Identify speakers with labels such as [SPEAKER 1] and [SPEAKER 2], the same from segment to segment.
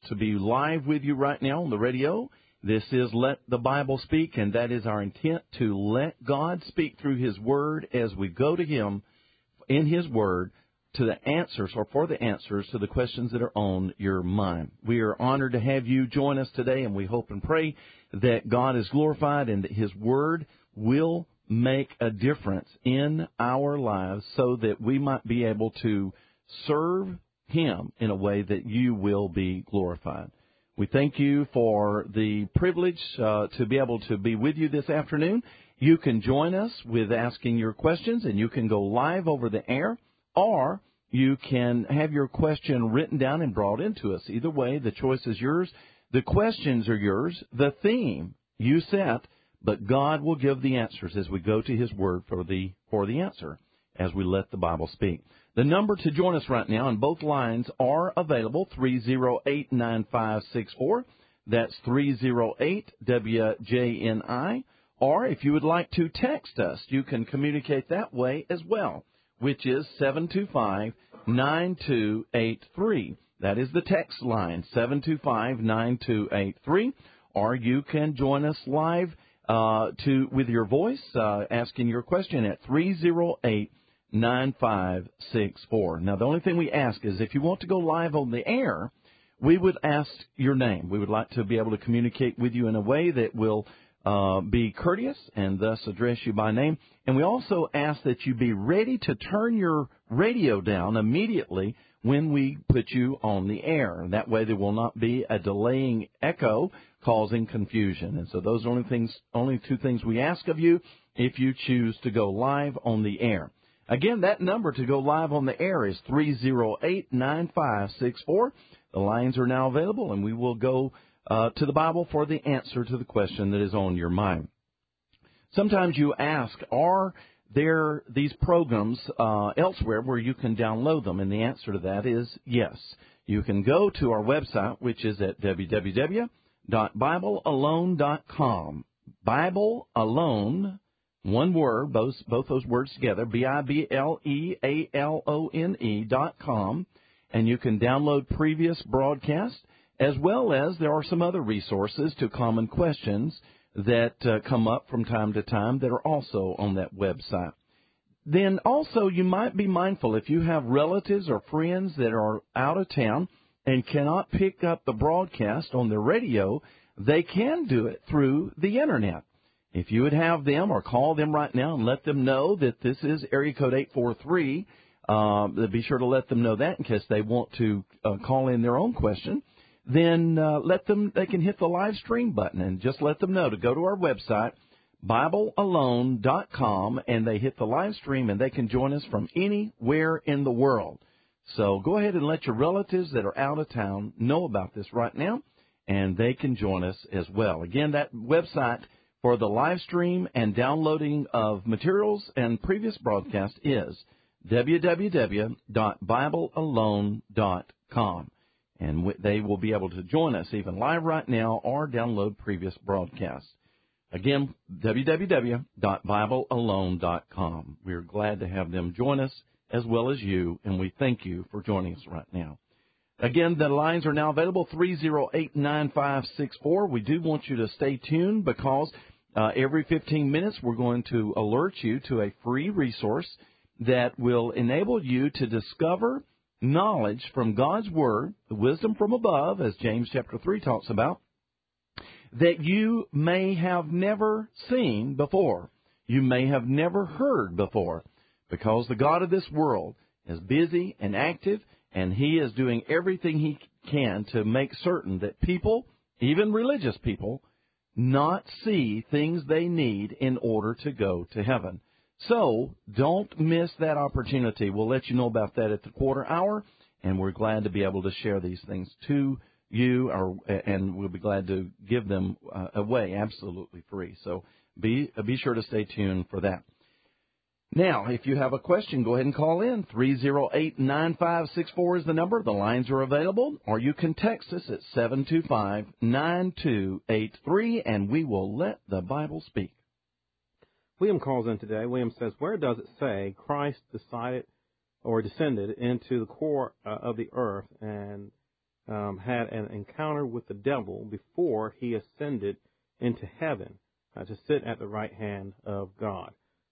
[SPEAKER 1] to be live with you right now on the radio. This is Let the Bible Speak, and that is our intent, to let God speak through His Word as we go to Him in His Word to the answers, or for the answers to the questions that are on your mind. We are honored to have you join us today, and we hope and pray that God is glorified and that His Word will make a difference in our lives so that we might be able to serve Him in a way that you will be glorified. We thank you for the privilege to be able to be with you this afternoon. You can join us with asking your questions, and you can go live over the air, or you can have your question written down and brought into us. Either way, the choice is yours. The questions are yours. The theme you set, but God will give the answers as we go to His Word for the answer as we let the Bible speak. The number to join us right now, and both lines are available, 308-9564. That's 308-WJNI. Or if you would like to text us, you can communicate that way as well, which is 725-9283. That is the text line, 725-9283. Or you can join us live with your voice, asking your question at 308-9564. Now, the only thing we ask is if you want to go live on the air, we would ask your name. We would like to be able to communicate with you in a way that will be courteous and thus address you by name. And we also ask that you be ready to turn your radio down immediately when we put you on the air. That way there will not be a delaying echo causing confusion. And so those are only two things we ask of you if you choose to go live on the air. Again, that number to go live on the air is 308-9564. The lines are now available, and we will go to the Bible for the answer to the question that is on your mind. Sometimes you ask, are there these programs elsewhere where you can download them? And the answer to that is yes. You can go to our website, which is at www.BibleAlone.com. Bible Alone, one word, both those words together, BibleAlone.com, and you can download previous broadcasts, as well as there are some other resources to common questions that come up from time to time that are also on that website. Then also you might be mindful if you have relatives or friends that are out of town and cannot pick up the broadcast on the radio, they can do it through the Internet. If you would have them or call them right now and let them know that this is area code 843, be sure to let them know that in case they want to call in their own question. Then they can hit the live stream button and just let them know to go to our website, BibleAlone.com, and they hit the live stream and they can join us from anywhere in the world. So go ahead and let your relatives that are out of town know about this right now, and they can join us as well. Again, that website for the live stream and downloading of materials and previous broadcasts is www.BibleAlone.com. And they will be able to join us even live right now or download previous broadcasts. Again, www.BibleAlone.com. We're glad to have them join us as well as you, and we thank you for joining us right now. Again, the lines are now available, 308-9564. We do want you to stay tuned because every 15 minutes we're going to alert you to a free resource that will enable you to discover knowledge from God's Word, the wisdom from above, as James chapter 3 talks about, that you may have never seen before. You may have never heard before, because the God of this world is busy and active, and He is doing everything He can to make certain that people, even religious people, not see things they need in order to go to heaven. So don't miss that opportunity. We'll let you know about that at the quarter hour, and we're glad to be able to share these things to you, and we'll be glad to give them away absolutely free. So be sure to stay tuned for that. Now, if you have a question, go ahead and call in. 308-9564 is the number. The lines are available, or you can text us at 725-9283, and we will let the Bible speak.
[SPEAKER 2] William calls in today. William says, where does it say Christ decided or descended into the core of the earth and had an encounter with the devil before he ascended into heaven to sit at the right hand of God.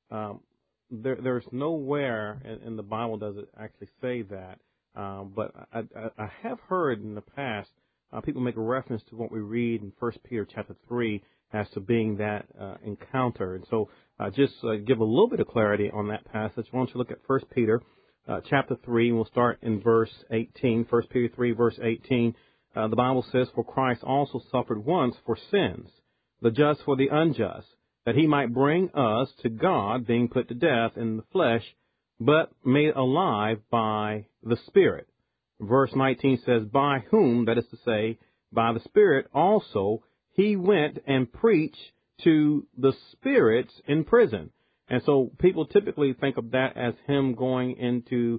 [SPEAKER 2] There's nowhere in the Bible does it actually say that, but I have heard in the past people make a reference to what we read in 1 Peter chapter 3 as to being that encounter. And so just give a little bit of clarity on that passage. Why don't you look at 1 Peter chapter 3, and we'll start in verse 18. 1 Peter 3, verse 18, the Bible says, "For Christ also suffered once for sins, the just for the unjust, that he might bring us to God, being put to death in the flesh, but made alive by the Spirit." Verse 19 says, "By whom," that is to say, by the Spirit also, he went and preached to the spirits in prison. And so people typically think of that as him going into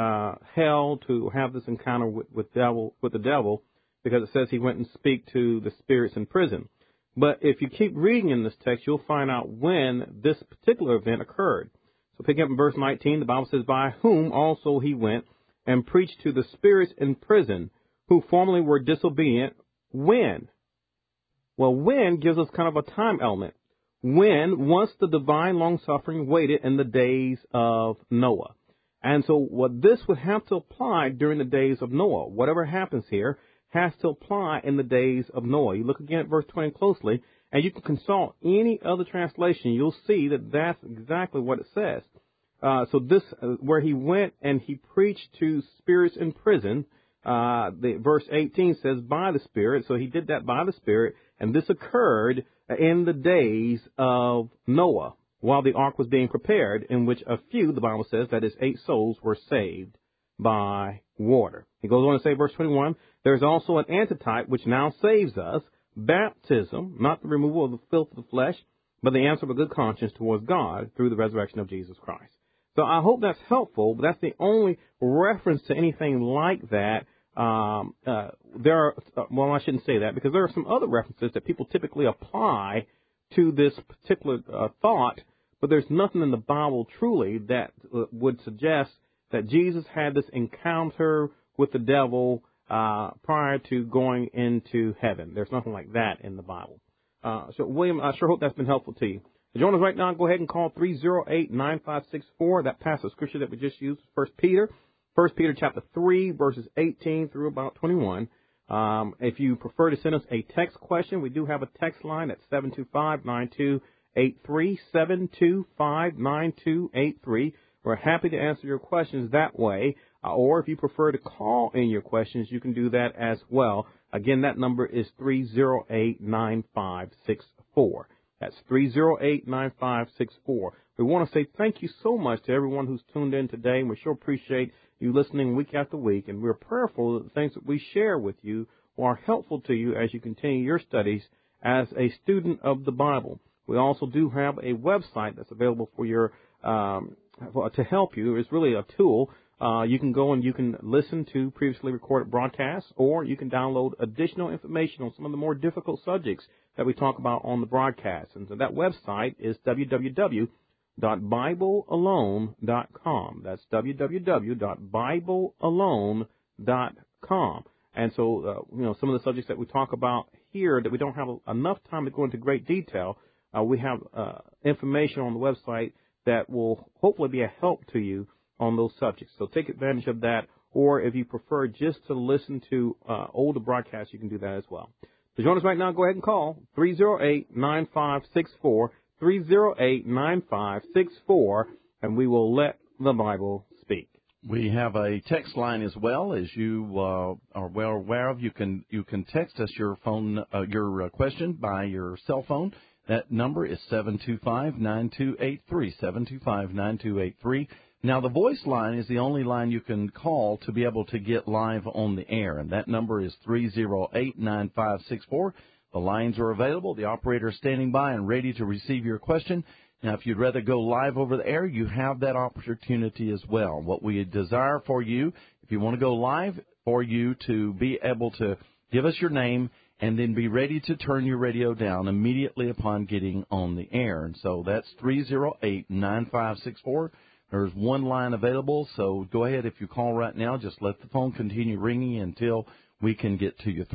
[SPEAKER 2] hell to have this encounter with the devil, because it says he went and speak to the spirits in prison. But if you keep reading in this text, you'll find out when this particular event occurred. So picking up in verse 19, the Bible says, "By whom also he went and preached to the spirits in prison, who formerly were disobedient." When? Well, when gives us kind of a time element. When, once the divine long-suffering waited in the days of Noah. And so what this would have to apply during the days of Noah. Whatever happens here has to apply in the days of Noah. You look again at verse 20 closely, and you can consult any other translation. You'll see that that's exactly what it says. So this, where he went and he preached to spirits in prison, the verse 18 says by the Spirit. So he did that by the Spirit, and this occurred in the days of Noah, while the ark was being prepared, in which a few, the Bible says, that is 8 souls, were saved by water. He goes on to say, verse 21, "There's also an antitype which now saves us, baptism, not the removal of the filth of the flesh, but the answer of a good conscience towards God through the resurrection of Jesus Christ." So I hope that's helpful, but that's the only reference to anything like that. There are, well, I shouldn't say that, because there are some other references that people typically apply to this particular thought, but there's nothing in the Bible truly that would suggest that Jesus had this encounter with the devil prior to going into heaven. There's nothing like that in the Bible. So, William, I sure hope that's been helpful to you. So join us right now. Go ahead and call 308-9564. That passage of scripture that we just used, 1 Peter chapter 3, verses 18 through about 21. If you prefer to send us a text question, we do have a text line at 725-9283, 725-9283. We're happy to answer your questions that way. Or if you prefer to call in your questions, you can do that as well. Again, that number is 308-9564. That's 308-9564. We want to say thank you so much to everyone who's tuned in today, and we sure appreciate you listening week after week, and we're prayerful that the things that we share with you are helpful to you as you continue your studies as a student of the Bible. We also do have a website that's available for your to help you. It's really a tool. You can go and you can listen to previously recorded broadcasts, or you can download additional information on some of the more difficult subjects that we talk about on the broadcast. And so that website is www.biblealone.com. That's www.biblealone.com. And so, some of the subjects that we talk about here that we don't have enough time to go into great detail, we have information on the website that will hopefully be a help to you on those subjects. So take advantage of that, or if you prefer just to listen to older broadcasts, you can do that as well. So join us right now. Go ahead and call 308-9564, 308-9564, and we will let the Bible speak.
[SPEAKER 1] We have a text line as well, as you are well aware of. You can text us your phone your question by your cell phone. That number is 725-9283, 725-9283. Now, the voice line is the only line you can call to be able to get live on the air, and that number is 308-9564. The lines are available. The operator is standing by and ready to receive your question. Now, if you'd rather go live over the air, you have that opportunity as well. What we desire for you, if you want to go live, for you to be able to give us your name and then be ready to turn your radio down immediately upon getting on the air. And so that's 308-9564. There's one line available, so go ahead. If you call right now, just let the phone continue ringing until we can get to you.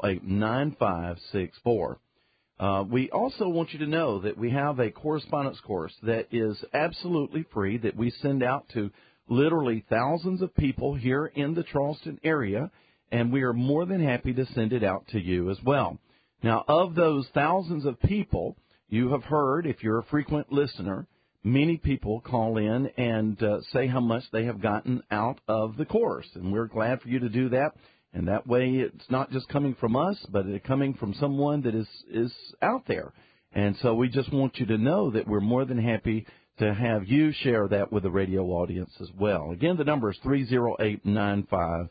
[SPEAKER 1] 308-9564. We also want you to know that we have a correspondence course that is absolutely free that we send out to literally thousands of people here in the Charleston area, and we are more than happy to send it out to you as well. Now, of those thousands of people, you have heard, if you're a frequent listener, many people call in and say how much they have gotten out of the course, and we're glad for you to do that. And that way it's not just coming from us, but it's coming from someone that is out there. And so we just want you to know that we're more than happy to have you share that with the radio audience as well. Again, the number is 308-9564.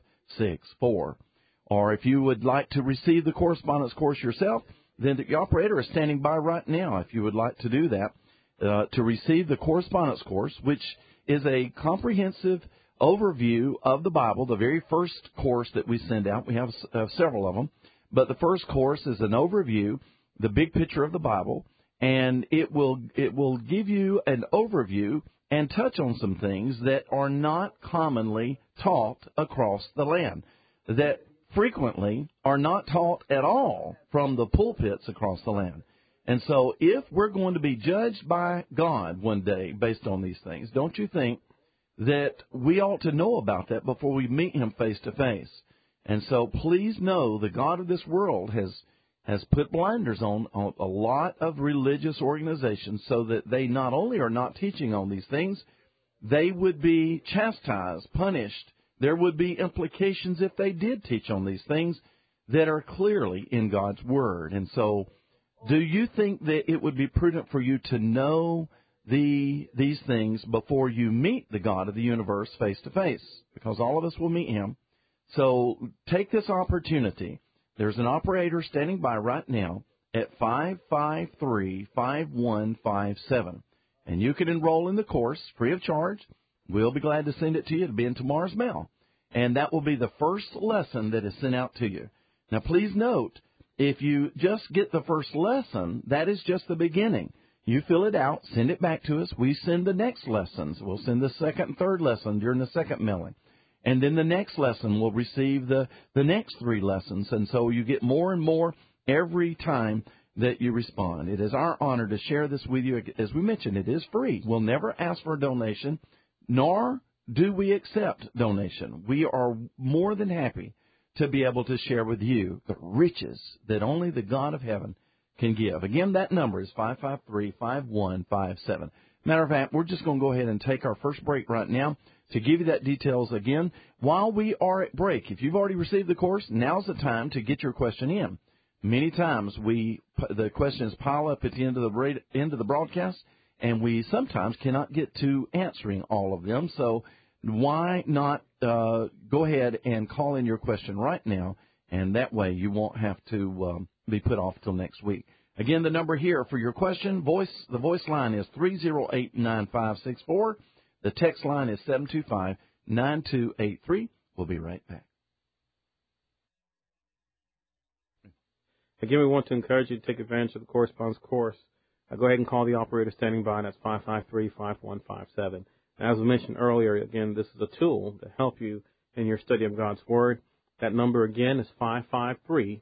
[SPEAKER 1] Or if you would like to receive the correspondence course yourself, then the operator is standing by right now if you would like to do that, to receive the correspondence course, which is a comprehensive overview of the Bible, the very first course that we send out. We have several of them, but the first course is an overview, the big picture of the Bible, and it will give you an overview and touch on some things that are not commonly taught across the land, that frequently are not taught at all from the pulpits across the land. And so if we're going to be judged by God one day based on these things, don't you think that we ought to know about that before we meet him face to face? And so please know the God of this world has put blinders on a lot of religious organizations so that they not only are not teaching on these things, they would be chastised, punished. There would be implications if they did teach on these things that are clearly in God's Word. And so do you think that it would be prudent for you to know these things before you meet the God of the universe face to face? Because all of us will meet him. So take this opportunity. There's an operator standing by right now at 553-5157. And you can enroll in the course free of charge. We'll be glad to send it to you. It'll be in tomorrow's mail. And that will be the first lesson that is sent out to you. Now, please note, if you just get the first lesson, that is just the beginning. You fill it out, send it back to us. We send the next lessons. We'll send the second and third lesson during the second mailing. And then the next lesson will receive the next 3 lessons. And so you get more and more every time that you respond. It is our honor to share this with you. As we mentioned, it is free. We'll never ask for a donation, nor do we accept donation. We are more than happy to be able to share with you the riches that only the God of heaven can give. Again, that number is 553-5157. Matter of fact, we're just going to go ahead and take our first break right now to give you that details again. While we are at break, if you've already received the course, now's the time to get your question in. Many times the questions pile up at the end of the broadcast, and we sometimes cannot get to answering all of them. So why not go ahead and call in your question right now, and that way you won't have to be put off till next week. Again, the number here for your question, the voice line is 308-9564. The text line is 725-9283. We'll be right back.
[SPEAKER 2] Again, we want to encourage you to take advantage of the correspondence course. Go ahead and call the operator standing by. That's 553-5157. As we mentioned earlier, again, this is a tool to help you in your study of God's Word. That number again is 553-5157.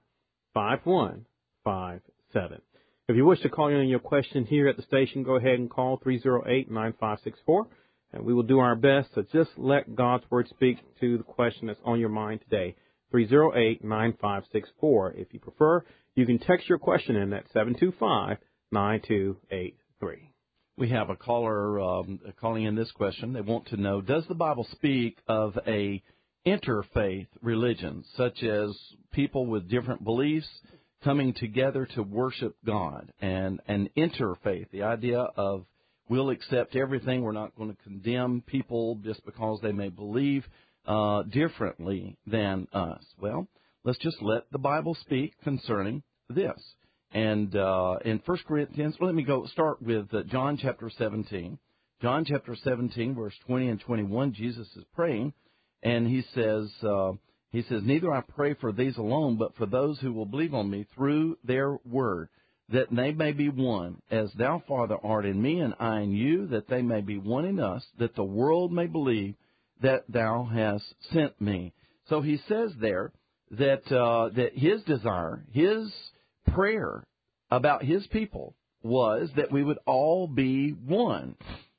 [SPEAKER 2] If you wish to call in your question here at the station, go ahead and call 308-9564, and we will do our best to just let God's Word speak to the question that's on your mind today. 308-9564. If you prefer, you can text your question in at 725-9283.
[SPEAKER 1] We have a caller calling in this question. They want to know, does the Bible speak of a interfaith religion, such as people with different beliefs coming together to worship God? And an interfaith, the idea of we'll accept everything. We're not going to condemn people just because they may believe differently than us. Well, let's just let the Bible speak concerning this. And in 1 Corinthians, let me start with John chapter 17. John chapter 17, verse 20 and 21, Jesus is praying, and he says, neither I pray for these alone, but for those who will believe on me through their word, that they may be one, as thou, Father, art in me, and I in you, that they may be one in us, that the world may believe that thou hast sent me. So he says there that His desire, His prayer about His people was that we would all be one.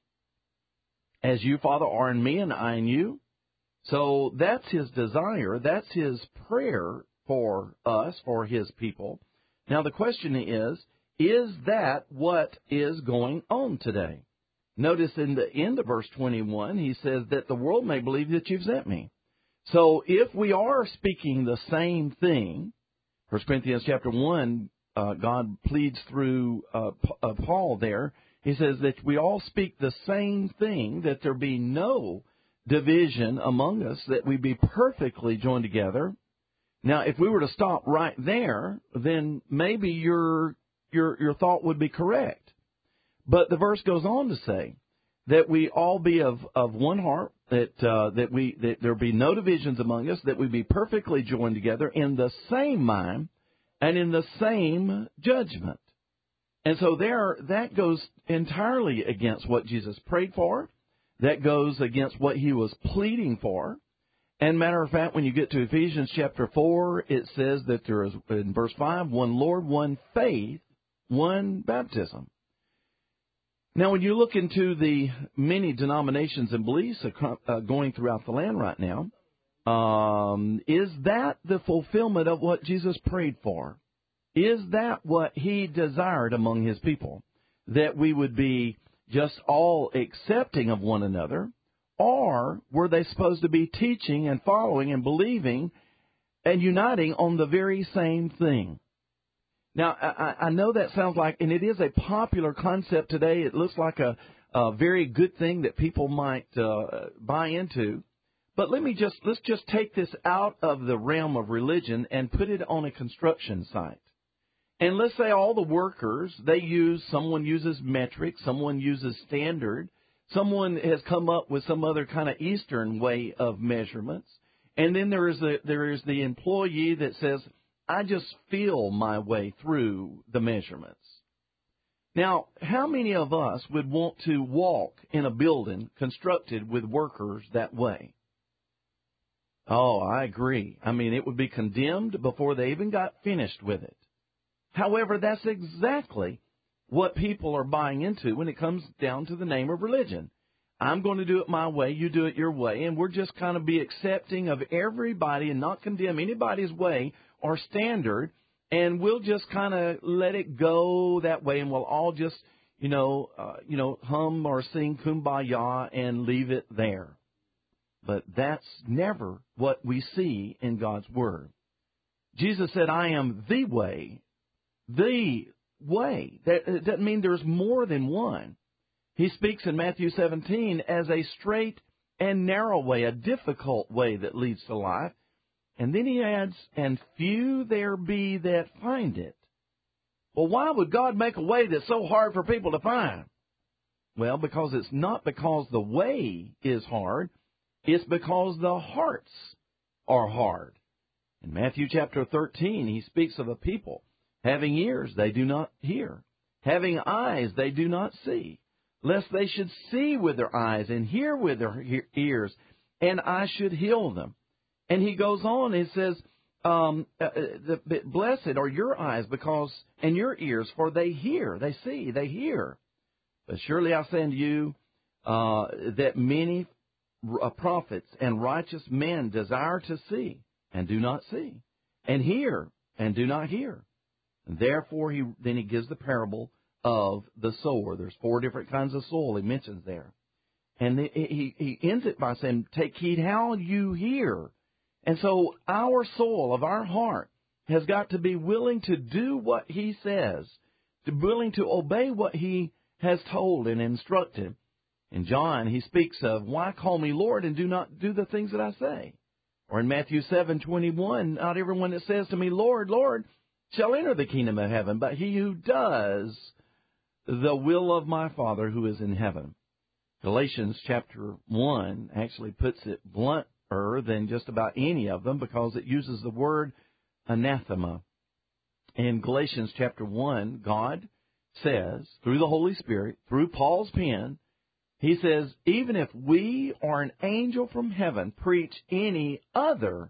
[SPEAKER 1] As you, Father, are in me and I in you. So that's His desire. That's His prayer for us, for His people. Now the question is that what is going on today? Notice in the end of verse 21, He says that the world may believe that You've sent Me. So if we are speaking the same thing, 1 Corinthians chapter 1, God pleads through Paul there. He says that we all speak the same thing, that there be no division among us, that we be perfectly joined together. Now, if we were to stop right there, then maybe your thought would be correct. But the verse goes on to say that we all be of one heart, that there be no divisions among us, that we be perfectly joined together in the same mind and in the same judgment. And so that goes entirely against what Jesus prayed for. That goes against what He was pleading for. And matter of fact, when you get to Ephesians chapter 4, it says that there is, in verse 5, one Lord, one faith, one baptism. Now, when you look into the many denominations and beliefs going throughout the land right now, is that the fulfillment of what Jesus prayed for? Is that what He desired among His people? That we would be just all accepting of one another? Or were they supposed to be teaching and following and believing and uniting on the very same thing? Now, I know that sounds like, and it is a popular concept today. It looks like a very good thing that people might buy into. But let's just take this out of the realm of religion and put it on a construction site. And let's say all the workers, someone uses metric, someone uses standard, someone has come up with some other kind of Eastern way of measurements. And then there is the employee that says, I just feel my way through the measurements. Now, how many of us would want to walk in a building constructed with workers that way? Oh, I agree. I mean, it would be condemned before they even got finished with it. However, that's exactly what people are buying into when it comes down to the name of religion. I'm going to do it my way, you do it your way, and we're just kind of be accepting of everybody and not condemn anybody's way or standard, and we'll just kind of let it go that way, and we'll all just, hum or sing Kumbaya and leave it there. But that's never what we see in God's Word. Jesus said, I am the way. The way. That doesn't mean there's more than one. He speaks in Matthew 17 as a straight and narrow way, a difficult way that leads to life. And then He adds, and few there be that find it. Well, why would God make a way that's so hard for people to find? Well, because it's not because the way is hard. It's because the hearts are hard. In Matthew chapter 13, He speaks of a people having ears they do not hear, having eyes they do not see, lest they should see with their eyes and hear with their ears, and I should heal them. And He goes on and says, blessed are your eyes and your ears, for they hear, they see, they hear. But surely I say unto you that many prophets and righteous men desire to see and do not see, and hear and do not hear. And therefore, He gives the parable of the sower. There's 4 different kinds of soil He mentions there. And he ends it by saying, take heed how you hear. And so our soul of our heart has got to be willing to do what He says, to be willing to obey what He has told and instructed. In John, He speaks of, why call me Lord and do not do the things that I say? Or in Matthew 7:21, not everyone that says to me, Lord, Lord, shall enter the kingdom of heaven, but he who does the will of my Father who is in heaven. Galatians chapter 1 actually puts it blunter than just about any of them because it uses the word anathema. In Galatians chapter 1, God says, through the Holy Spirit, through Paul's pen, He says, even if we or an angel from heaven preach any other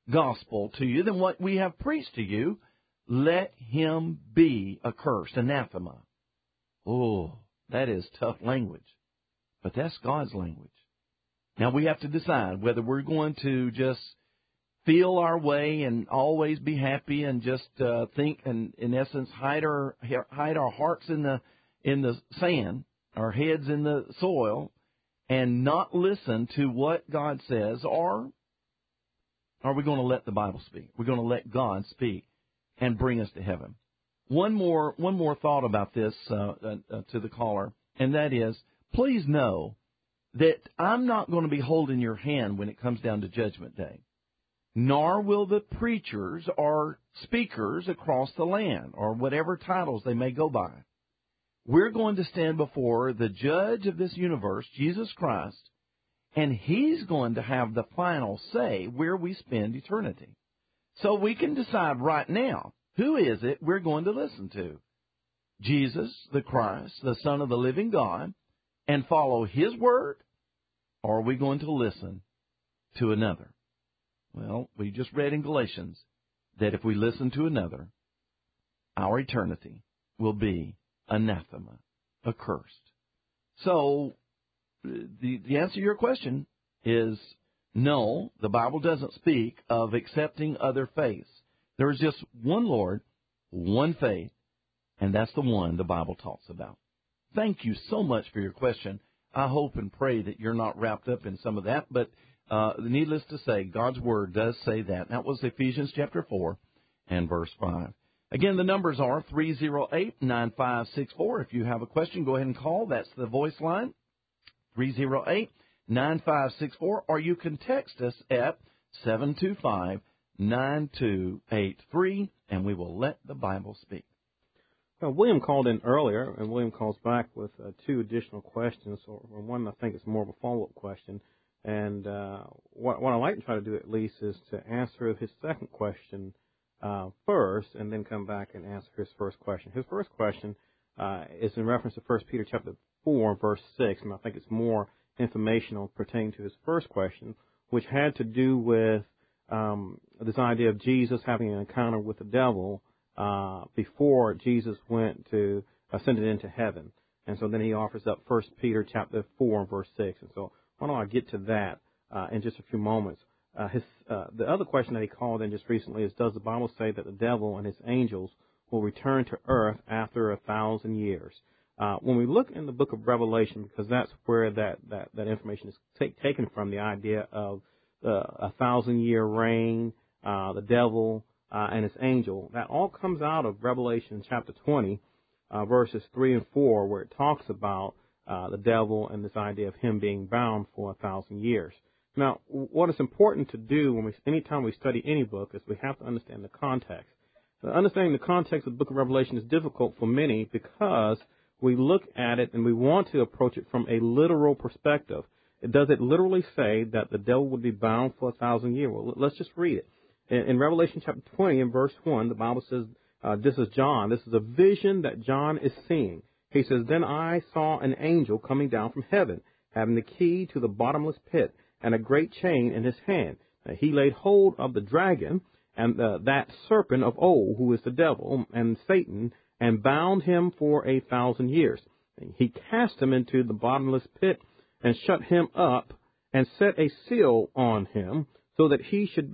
[SPEAKER 1] gospel to you than what we have preached to you, let him be accursed, anathema. Oh, that is tough language. But that's God's language. Now we have to decide whether we're going to just feel our way and always be happy and just think and, in essence, hide our hearts in the sand, our heads in the soil, and not listen to what God says, or are we going to let the Bible speak? We're going to let God speak and bring us to heaven. One more thought about this to the caller, and that is, please know that I'm not going to be holding your hand when it comes down to Judgment Day, nor will the preachers or speakers across the land, or whatever titles they may go by. We're going to stand before the judge of this universe, Jesus Christ, and he's going to have the final say where we spend eternity. So we can decide right now, who is it we're going to listen to? Jesus, the Christ, the Son of the living God, and follow his word? Or are we going to listen to another? Well, we just read in Galatians that if we listen to another, our eternity will be anathema, accursed. So the answer to your question is no, the Bible doesn't speak of accepting other faiths. There is just one Lord, one faith, and that's the one the Bible talks about. Thank you so much for your question. I hope and pray that you're not wrapped up in some of that, but needless to say, God's Word does say that. That was Ephesians chapter 4 and verse 5. Again, the numbers are 308-9564. If you have a question, go ahead and call. That's the voice line, 308-9564. Or you can text us at 725-9283, and we will let the Bible speak.
[SPEAKER 2] Well, William called in earlier, and William calls back with two additional questions, or one I think is more of a follow-up question. And what I'd like to try to do at least is to answer his second question first, and then come back and answer his first question. His first question is in reference to 1 Peter chapter 4, verse 6, and I think it's more informational pertaining to his first question, which had to do with this idea of Jesus having an encounter with the devil before Jesus went to ascended into heaven. And so then he offers up 1 Peter chapter 4, verse 6. And so why don't I get to that in just a few moments. The other question that he called in just recently is, does the Bible say that the devil and his angels will return to earth after 1,000 years? When we look in the book of Revelation, because that's where that information is taken from, the idea of the 1,000-year reign, the devil and his angel, that all comes out of Revelation chapter 20, verses 3 and 4, where it talks about the devil and this idea of him being bound for 1,000 years. Now, what is important to do anytime we study any book is we have to understand the context. Understanding the context of the book of Revelation is difficult for many because we look at it and we want to approach it from a literal perspective. Does it literally say that the devil would be bound for 1,000 years? Well, let's just read it. In Revelation chapter 20 and verse 1, the Bible says, this is John. This is a vision that John is seeing. He says, then I saw an angel coming down from heaven, having the key to the bottomless pit and a great chain in his hand. He laid hold of the dragon and that serpent of old, who is the devil and Satan, and bound him for 1,000 years. He cast him into the bottomless pit and shut him up and set a seal on him, so that he should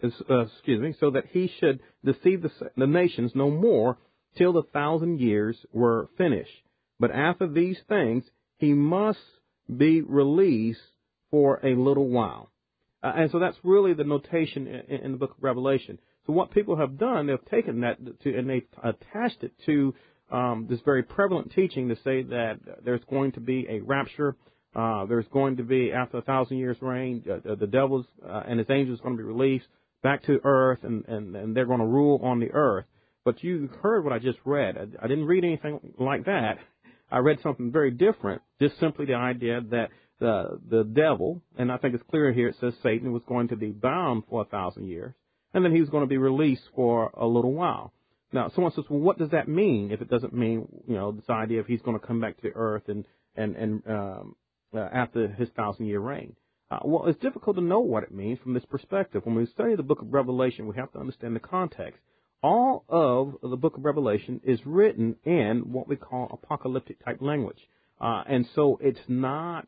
[SPEAKER 2] deceive the nations no more till the 1,000 years were finished. But after these things, he must be released for a little while. And so that's really the notation in the book of Revelation. So what people have done, they've taken that and they've attached it to this very prevalent teaching to say that there's going to be a rapture. There's going to be, after 1,000 years reign, the devils and his angels are going to be released back to earth, and they're going to rule on the earth. But you heard what I just read. I didn't read anything like that. I read something very different, just simply the idea that the devil, and I think it's clear here, it says Satan was going to be bound for 1,000 years, and then he was going to be released for a little while. Now, someone says, well, what does that mean if it doesn't mean, this idea of he's going to come back to earth and after his 1,000-year reign? Well, it's difficult to know what it means from this perspective. When we study the book of Revelation, we have to understand the context. All of the book of Revelation is written in what we call apocalyptic type language. And so it's not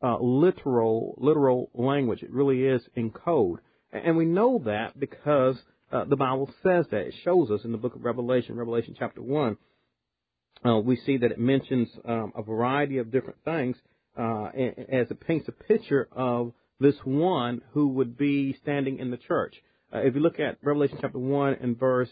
[SPEAKER 2] literal language. It really is in code. And we know that because the Bible says that. It shows us in the book of Revelation, Revelation chapter 1. We see that it mentions a variety of different things as it paints a picture of this one who would be standing in the church. If you look at Revelation chapter 1 and verse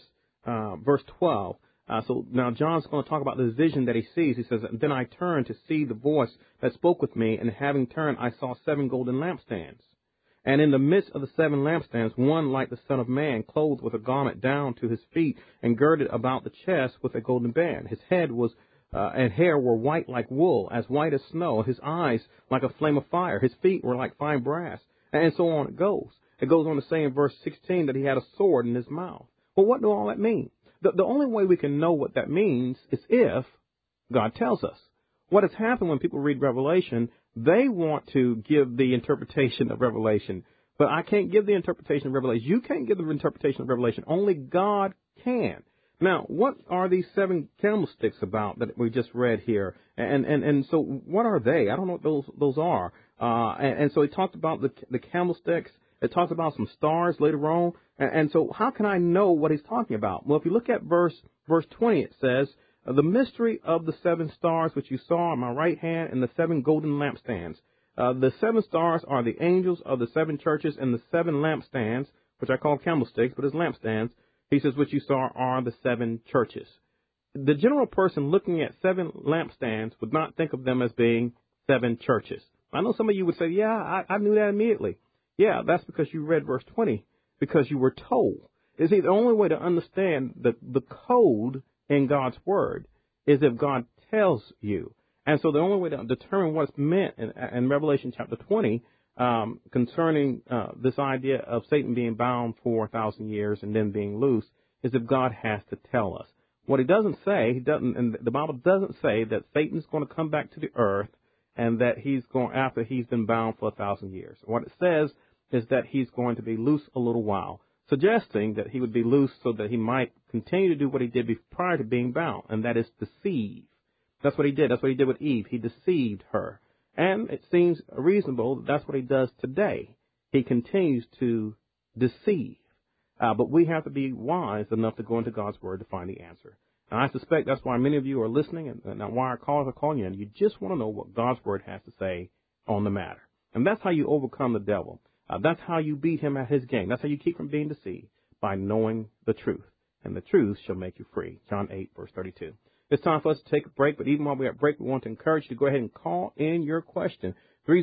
[SPEAKER 2] 12, so now John's going to talk about this vision that he sees. He says, "Then I turned to see the voice that spoke with me, and having turned, I saw 7 golden lampstands. And in the midst of the 7 lampstands, one like the Son of Man, clothed with a garment down to his feet, and girded about the chest with a golden band. His head was and hair were white like wool, as white as snow. His eyes like a flame of fire. His feet were like fine brass." And so on it goes. It goes on to say in verse 16 that he had a sword in his mouth. Well, what do all that mean? The only way we can know what that means is if God tells us. What has happened when people read Revelation, they want to give the interpretation of Revelation. But I can't give the interpretation of Revelation. You can't give the interpretation of Revelation. Only God can. Now, what are these 7 candlesticks about that we just read here? And so what are they? I don't know what those are. And so he talked about the candlesticks. It talks about some stars later on. And so how can I know what he's talking about? Well, if you look at verse 20, it says, "The mystery of the 7 stars which you saw on my right hand and the 7 golden lampstands." The 7 stars are the angels of the 7 churches, and the 7 lampstands, which I call candlesticks, but as lampstands, he says, which you saw are the 7 churches. The general person looking at 7 lampstands would not think of them as being 7 churches. I know some of you would say, yeah, I knew that immediately. Yeah, that's because you read verse 20, because you were told. You see, the only way to understand the code in God's Word is if God tells you. And so the only way to determine what's meant in Revelation chapter 20 concerning this idea of Satan being bound for 1,000 years and then being loose is if God has to tell us. What he doesn't say, and the Bible doesn't say that Satan's going to come back to the earth and that he's going after he's been bound for 1,000 years. What it says is that he's going to be loose a little while, suggesting that he would be loose so that he might continue to do what he did prior to being bound, and that is deceive. That's what he did. That's what he did with Eve. He deceived her. And it seems reasonable that that's what he does today. He continues to deceive. But we have to be wise enough to go into God's Word to find the answer. And I suspect that's why many of you are listening and why our callers are calling you. And you just want to know what God's Word has to say on the matter. And that's how you overcome the devil. That's how you beat him at his game. That's how you keep from being deceived, by knowing the truth. And the truth shall make you free. John 8, verse 32. It's time for us to take a break, but even while we're at break, we want to encourage you to go ahead and call in your question.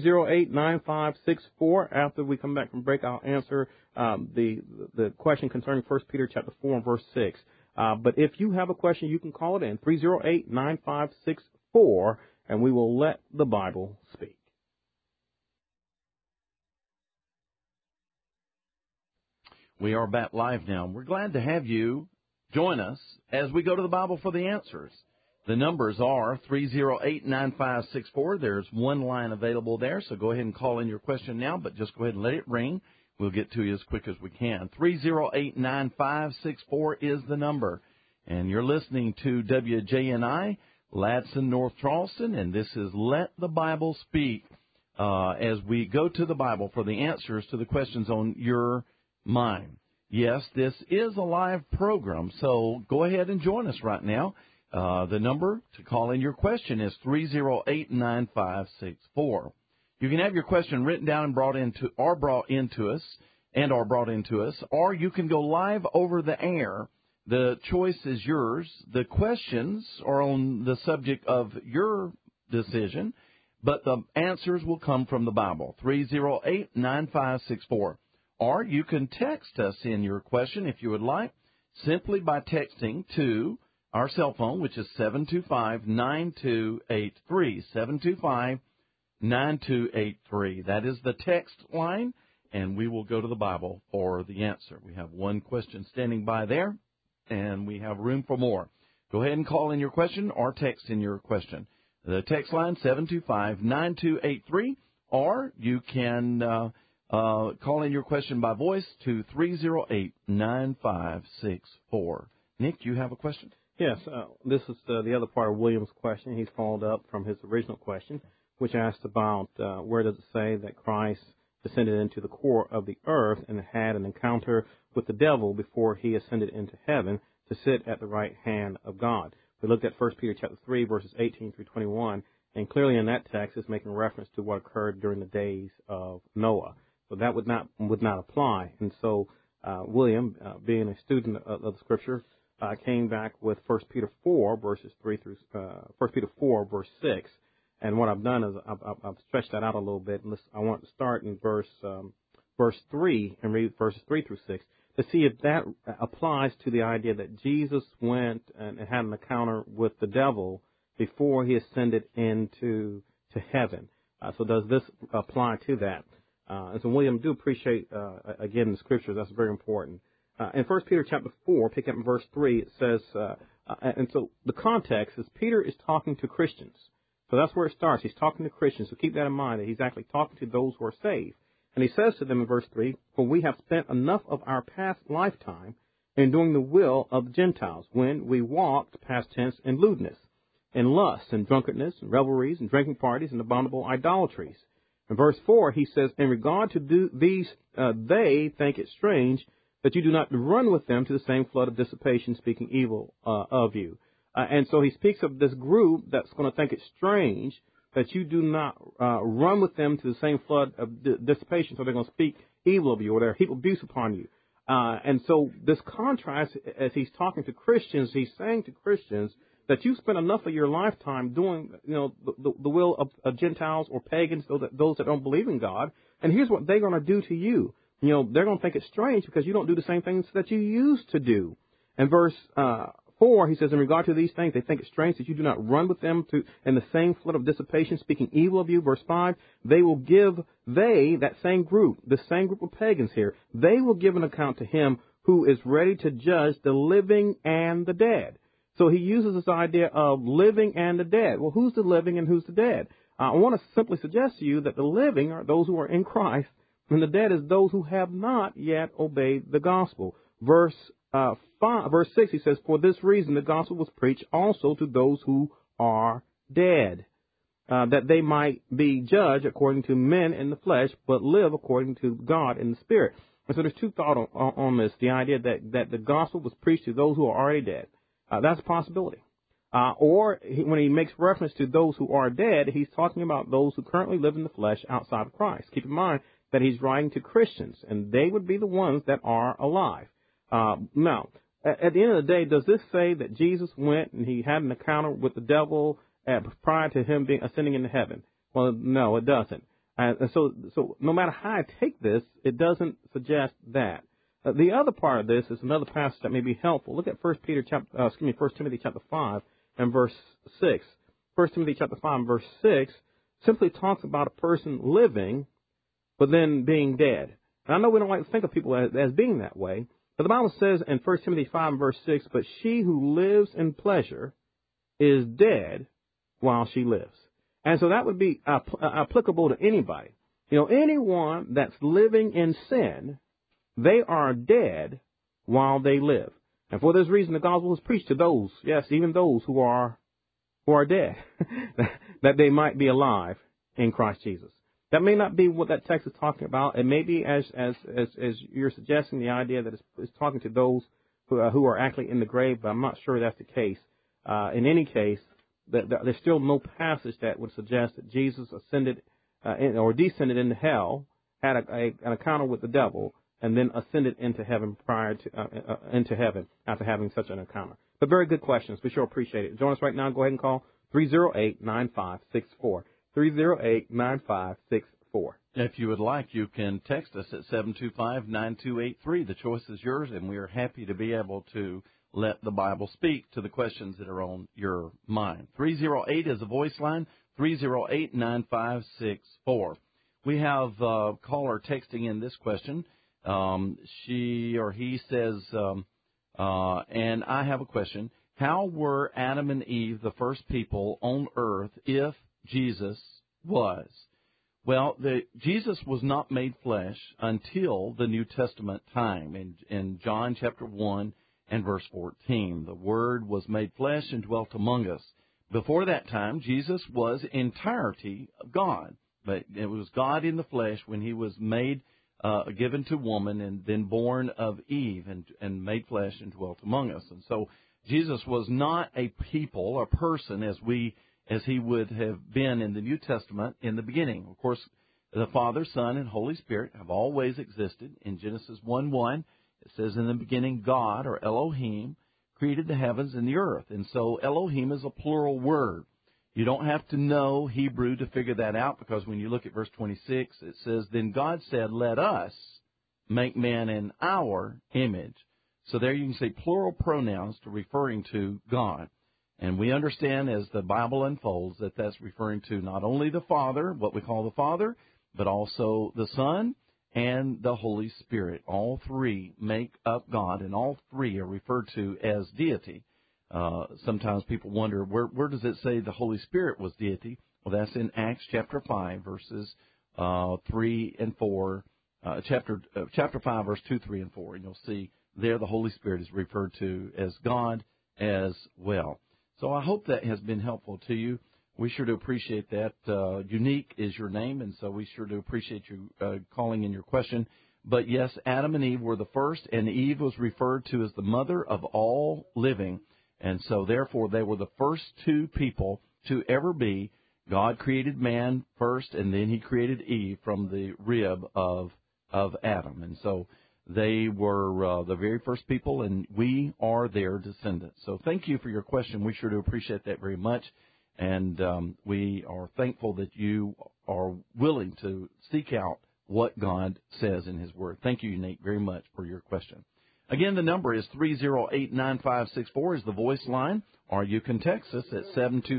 [SPEAKER 2] 308-9564. After we come back from break, I'll answer the question concerning 1 Peter chapter 4 and verse 6. But if you have a question, you can call it in, 308-9564, and we will let the Bible speak.
[SPEAKER 1] We are back live now. We're glad to have you join us as we go to the Bible for the answers. The numbers are 308-9564. There's one line available there, so go ahead and call in your question now, but just go ahead and let it ring. We'll get to you as quick as we can. 308-9564 is the number. And you're listening to WJNI, Ladson, North Charleston, and this is Let the Bible Speak as we go to the Bible for the answers to the questions on your mind. Yes, this is a live program, so go ahead and join us right now. The number to call in your question is 308-9564. You can have your question written down and brought into us, or you can go live over the air. The choice is yours. The questions are on the subject of your decision, but the answers will come from the Bible. 308-9564. Or you can text us in your question if you would like, simply by texting to our cell phone, which is 725-9283, 725-9283. That is the text line, and we will go to the Bible for the answer. We have one question standing by there, and we have room for more. Go ahead and call in your question or text in your question. The text line, 725-9283, or you can call in your question by voice to 308-9564. Nick, you have a question?
[SPEAKER 2] Yes, this is the other part of William's question. He's followed up from his original question, which asked about where does it say that Christ descended into the core of the earth and had an encounter with the devil before he ascended into heaven to sit at the right hand of God. We looked at 1 Peter chapter 3, verses 18 through 21, and clearly in that text it's making reference to what occurred during the days of Noah. So that would not apply. And so William, being a student of the Scripture, came back with 1 Peter 4, verses 3 through 1 Peter 4, verse 6. And what I've done is I've stretched that out a little bit. And I want to start in verse 3 and read verses 3 through 6 to see if that applies to the idea that Jesus went and had an encounter with the devil before he ascended into heaven. So does this apply to that? And so, William, do appreciate, again, the Scriptures. That's very important. In 1 Peter chapter 4, pick up in verse 3, it says, and so the context is Peter is talking to Christians. So that's where it starts. He's talking to Christians. So keep that in mind, that he's actually talking to those who are saved. And he says to them in verse 3, for we have spent enough of our past lifetime in doing the will of the Gentiles, when we walked, past tense, in lewdness, in lust, and drunkenness, and revelries, and drinking parties, and abominable idolatries. In verse 4, he says, in regard to these, they think it strange that you do not run with them to the same flood of dissipation, speaking evil of you. And so he speaks of this group that's going to think it strange that you do not run with them to the same flood of dissipation, so they're going to speak evil of you, or they'll heap abuse upon you. And so this contrast, as he's talking to Christians, he's saying to Christians that you spent enough of your lifetime doing, the will of Gentiles or pagans, those that don't believe in God, and here's what they're going to do to you. They're going to think it's strange because you don't do the same things that you used to do. And verse 4, he says, in regard to these things, they think it's strange that you do not run with them in the same flood of dissipation, speaking evil of you. Verse 5, that same group of pagans here, they will give an account to him who is ready to judge the living and the dead. So he uses this idea of living and the dead. Well, who's the living and who's the dead? I want to simply suggest to you that the living are those who are in Christ, and the dead is those who have not yet obeyed the gospel. Verse 6, he says, for this reason the gospel was preached also to those who are dead, that they might be judged according to men in the flesh, but live according to God in the spirit. And so there's two thoughts on this, the idea that the gospel was preached to those who are already dead. That's a possibility. When he makes reference to those who are dead, he's talking about those who currently live in the flesh outside of Christ. Keep in mind that he's writing to Christians, and they would be the ones that are alive. Now, at the end of the day, does this say that Jesus went and he had an encounter with the devil prior to him ascending into heaven? Well, no, it doesn't. And so no matter how I take this, it doesn't suggest that. The other part of this is another passage that may be helpful. Look at 1 Timothy chapter 5 and verse 6. 1 Timothy chapter 5 and verse 6 simply talks about a person living but then being dead. And I know we don't like to think of people as being that way, but the Bible says in 1 Timothy 5 and verse 6, but she who lives in pleasure is dead while she lives. And so that would be applicable to anybody. Anyone that's living in sin, they are dead while they live. And for this reason, the gospel is preached to those, yes, even those who are dead, that they might be alive in Christ Jesus. That may not be what that text is talking about. It may be, as you're suggesting, the idea that it's talking to those who are actually in the grave, but I'm not sure that's the case. In any case, there's still no passage that would suggest that Jesus ascended or descended into hell, had an encounter with the devil, and then ascended into heaven into heaven after having such an encounter. But very good questions. We sure appreciate it. Join us right now. Go ahead and call 308-9564. 308-9564.
[SPEAKER 1] If you would like, you can text us at 725-9283. The choice is yours, and we are happy to be able to let the Bible speak to the questions that are on your mind. 308 is the voice line, 308-9564. We have a caller texting in this question. She or he says, and I have a question. How were Adam and Eve the first people on earth if Jesus was? Well, Jesus was not made flesh until the New Testament time. In John chapter 1 and verse 14, the Word was made flesh and dwelt among us. Before that time, Jesus was entirety God. But it was God in the flesh when he was made, given to woman, and then born of Eve and made flesh and dwelt among us. And so Jesus was not a people, a person, as he would have been in the New Testament in the beginning. Of course, the Father, Son, and Holy Spirit have always existed. In Genesis 1:1, it says, in the beginning, God, or Elohim, created the heavens and the earth. And so Elohim is a plural word. You don't have to know Hebrew to figure that out, because when you look at verse 26, it says, then God said, let us make man in our image. So there you can say plural pronouns to referring to God. And we understand as the Bible unfolds that that's referring to not only the Father, what we call the Father, but also the Son and the Holy Spirit. All three make up God, and all three are referred to as deity. Sometimes people wonder, where does it say the Holy Spirit was deity? Well, that's in Acts chapter 5, verses 3 and 4, chapter 5, verse 2, 3, and 4. And you'll see there the Holy Spirit is referred to as God as well. So I hope that has been helpful to you. We sure do appreciate that. Unique is your name, and so we sure do appreciate you calling in your question. But yes, Adam and Eve were the first, and Eve was referred to as the mother of all living. And so, therefore, they were the first two people to ever be. God created man first, and then he created Eve from the rib of Adam. And so they were the very first people, and we are their descendants. So thank you for your question. We sure do appreciate that very much. And we are thankful that you are willing to seek out what God says in his word. Thank you, Unique, very much for your question. Again, the number is 308-9564 is the voice line, or you can text us at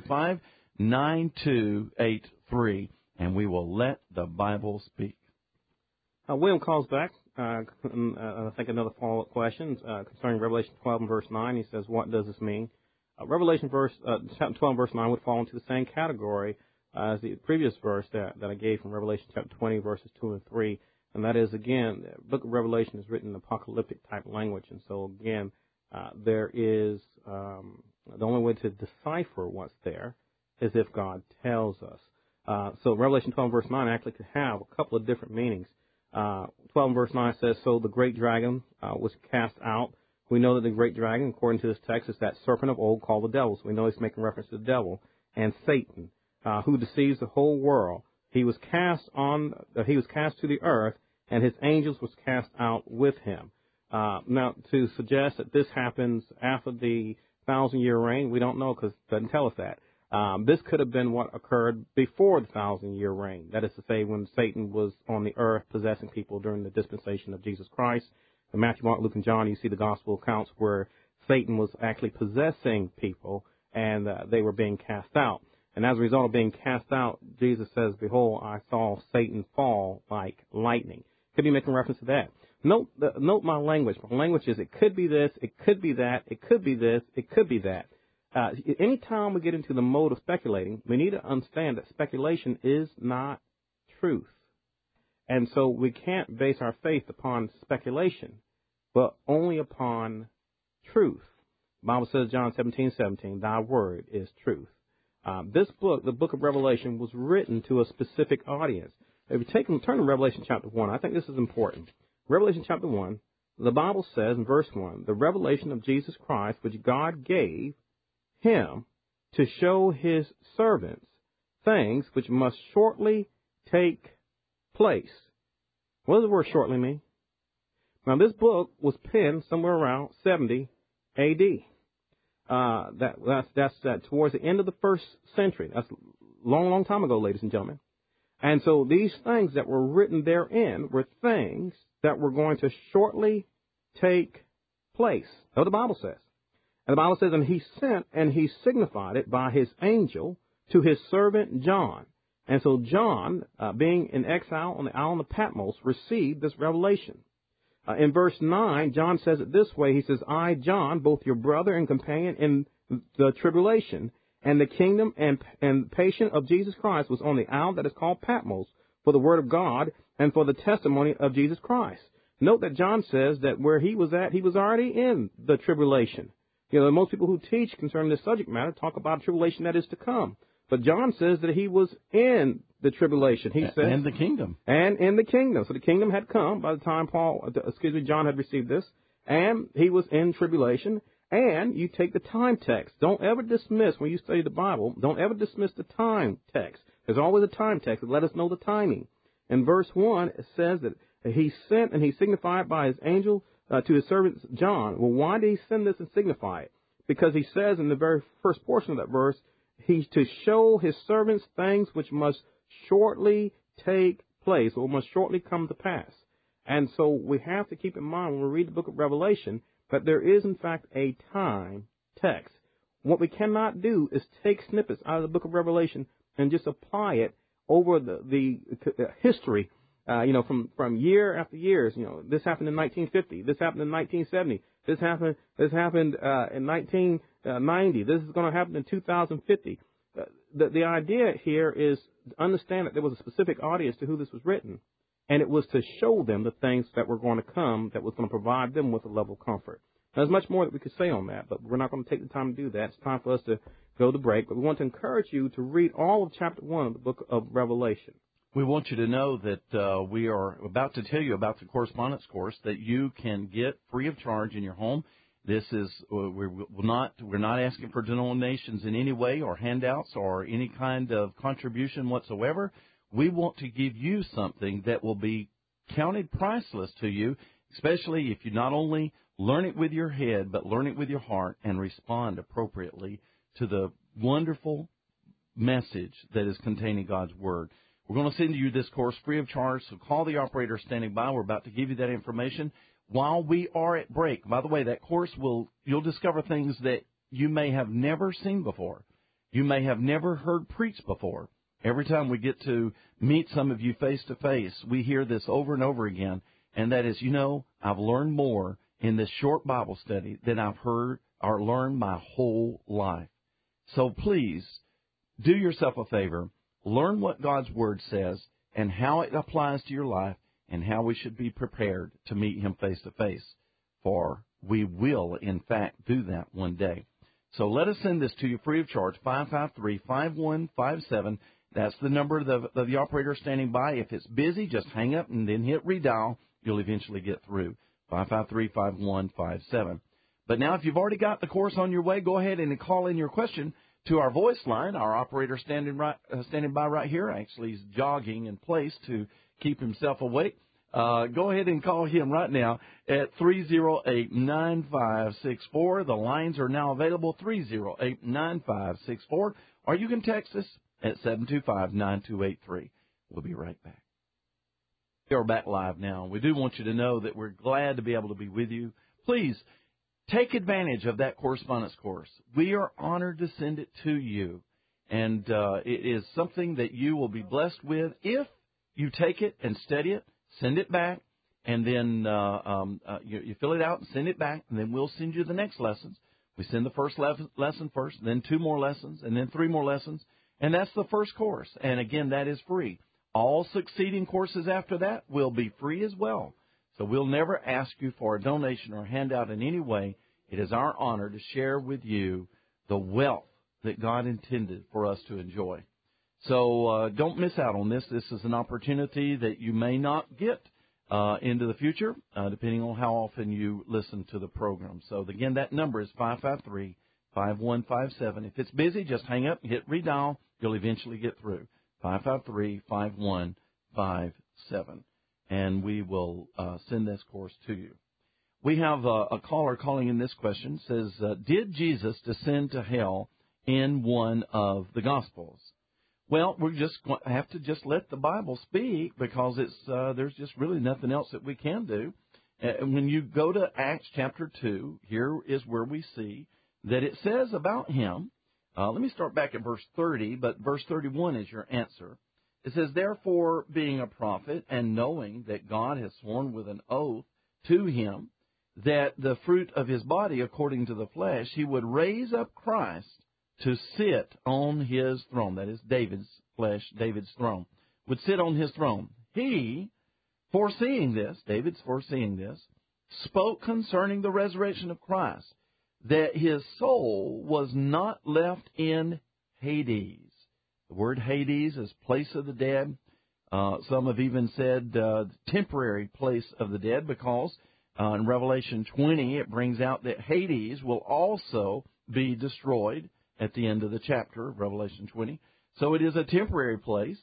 [SPEAKER 1] 725-9283, and we will let the Bible speak.
[SPEAKER 2] William calls back, I think another follow-up question concerning Revelation 12 and verse 9. He says, what does this mean? Revelation chapter 12 verse 9 would fall into the same category as the previous verse that I gave from Revelation chapter 20, verses 2 and 3. And that is, again, the book of Revelation is written in apocalyptic type language. And so, again, there is the only way to decipher what's there is if God tells us. So Revelation 12 verse 9 actually could have a couple of different meanings. 12 verse 9 says, so the great dragon was cast out. We know that the great dragon, according to this text, is that serpent of old called the devil. So we know he's making reference to the devil and Satan, who deceives the whole world. He was cast to the earth, and his angels was cast out with him. Now, to suggest that this happens after the 1,000-year reign, we don't know, because it doesn't tell us that. This could have been what occurred before the 1,000-year reign. That is to say, when Satan was on the earth possessing people during the dispensation of Jesus Christ. In Matthew, Mark, Luke, and John, you see the gospel accounts where Satan was actually possessing people, and they were being cast out. And as a result of being cast out, Jesus says, behold, I saw Satan fall like lightning. Could be making reference to that. Note my language. My language is it could be this, it could be that, it could be this, it could be that. Anytime we get into the mode of speculating, we need to understand that speculation is not truth. And so we can't base our faith upon speculation, but only upon truth. The Bible says, John 17:17, thy word is truth. This book, the book of Revelation, was written to a specific audience. If you turn to Revelation chapter 1, I think this is important. Revelation chapter 1, the Bible says in verse 1, the revelation of Jesus Christ, which God gave him to show his servants things which must shortly take place. What does the word shortly mean? Now, this book was penned somewhere around 70 A.D. That's towards the end of the first century. That's a long, long time ago, ladies and gentlemen. And so these things that were written therein were things that were going to shortly take place. That's what the Bible says. And the Bible says, and he sent and he signified it by his angel to his servant John. And so John, being in exile on the island of Patmos, received this revelation. In verse 9, John says it this way. He says, I, John, both your brother and companion in the tribulation and the kingdom and patient of Jesus Christ, was on the island that is called Patmos for the word of God and for the testimony of Jesus Christ. Note that John says that where he was at, he was already in the tribulation. Most people who teach concerning this subject matter talk about tribulation that is to come. But John says that he was in the tribulation. He says,
[SPEAKER 1] and the kingdom.
[SPEAKER 2] And in the kingdom. So the kingdom had come by the time John had received this. And he was in tribulation. And you take the time text. Don't ever dismiss, when you study the Bible, don't ever dismiss the time text. There's always a time text that let us know the timing. In verse 1, it says that he sent and he signified by his angel to his servant John. Well, why did he send this and signify it? Because he says in the very first portion of that verse, he's to show his servants things which must shortly take place or must shortly come to pass. And so we have to keep in mind when we read the book of Revelation that there is, in fact, a time text. What we cannot do is take snippets out of the book of Revelation and just apply it over the history, from year after years. This happened in 1950. This happened in 1970. This happened in 1990. This is going to happen in 2050. The idea here is to understand that there was a specific audience to who this was written, and it was to show them the things that were going to come that was going to provide them with a level of comfort. Now, there's much more that we could say on that, but we're not going to take the time to do that. It's time for us to go to break, but we want to encourage you to read all of chapter 1 of the book of Revelation.
[SPEAKER 1] We want you to know that we are about to tell you about the correspondence course that you can get free of charge in your home. This is we're not asking for donations in any way or handouts or any kind of contribution whatsoever. We want to give you something that will be counted priceless to you, especially if you not only learn it with your head but learn it with your heart and respond appropriately to the wonderful message that is contained in God's Word. We're going to send you this course free of charge, so call the operator standing by. We're about to give you that information while we are at break. By the way, that course you'll discover things that you may have never seen before. You may have never heard preached before. Every time we get to meet some of you face to face, we hear this over and over again, and that is, I've learned more in this short Bible study than I've heard or learned my whole life. So please, do yourself a favor. Learn what God's Word says and how it applies to your life and how we should be prepared to meet Him face to face. For we will, in fact, do that one day. So let us send this to you free of charge, 553-5157. That's the number of the operator standing by. If it's busy, just hang up and then hit redial. You'll eventually get through, 553-5157. But now if you've already got the course on your way, go ahead and call in your question to our voice line. Our operator standing by right here. Actually, he's jogging in place to keep himself awake. Go ahead and call him right now at 308-9564. The lines are now available, 308-9564. Or you can text us at 725-9283. We'll be right back. We are back live now. We do want you to know that we're glad to be able to be with you. Please take advantage of that correspondence course. We are honored to send it to you, and it is something that you will be blessed with if you take it and study it, send it back, and then you fill it out and send it back, and then we'll send you the next lessons. We send the first lesson first, then 2 more lessons, and then 3 more lessons, and that's the first course. And, again, that is free. All succeeding courses after that will be free as well. So we'll never ask you for a donation or handout in any way. It is our honor to share with you the wealth that God intended for us to enjoy. So don't miss out on this. This is an opportunity that you may not get into the future, depending on how often you listen to the program. So, again, that number is 553-5157. If it's busy, just hang up and hit redial. You'll eventually get through. 553-5157. And we will send this course to you. We have a caller calling in this question. Says, did Jesus descend to hell in one of the Gospels? Well, we just have to just let the Bible speak, because there's just really nothing else that we can do. When you go to Acts chapter 2, here is where we see that it says about him. Let me start back at verse 30, but verse 31 is your answer. It says, therefore, being a prophet and knowing that God has sworn with an oath to him that the fruit of his body, according to the flesh, he would raise up Christ to sit on his throne. That is David's flesh, David's throne. would sit on his throne. He, foreseeing this, David's foreseeing this, spoke concerning the resurrection of Christ, that his soul was not left in Hades. The word Hades is place of the dead. Some have even said temporary place of the dead, because in Revelation 20 it brings out that Hades will also be destroyed at the end of the chapter of Revelation 20. So it is a temporary place,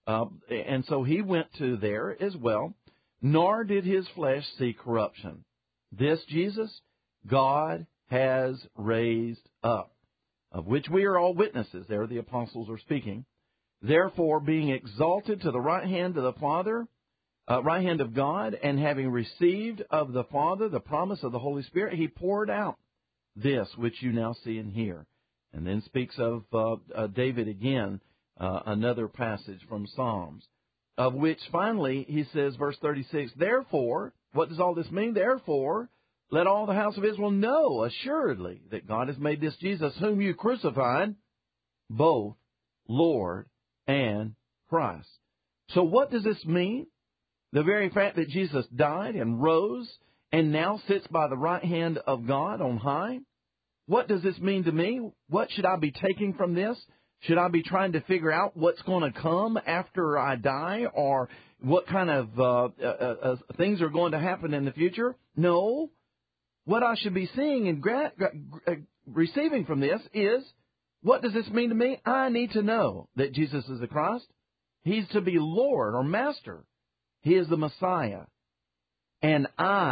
[SPEAKER 1] and so he went to there as well. Nor did his flesh see corruption. This Jesus God has raised up, of which we are all witnesses. There the apostles are speaking. Therefore, being exalted to the right hand of the Father, right hand of God, and having received of the Father the promise of the Holy Spirit, he poured out this which you now see and hear. And then speaks of David again, another passage from Psalms, of which finally he says, verse 36, therefore, what does all this mean? Therefore, let all the house of Israel know assuredly that God has made this Jesus, whom you crucified, both Lord and Christ. So what does this mean? The very fact that Jesus died and rose and now sits by the right hand of God on high. What does this mean to me? What should I be taking from this? Should I be trying to figure out what's going to come after I die, or what kind of things are going to happen in the future? No. What I should be seeing and receiving from this is, what does this mean to me? I need to know that Jesus is the Christ. He's to be Lord or Master. He is the Messiah. And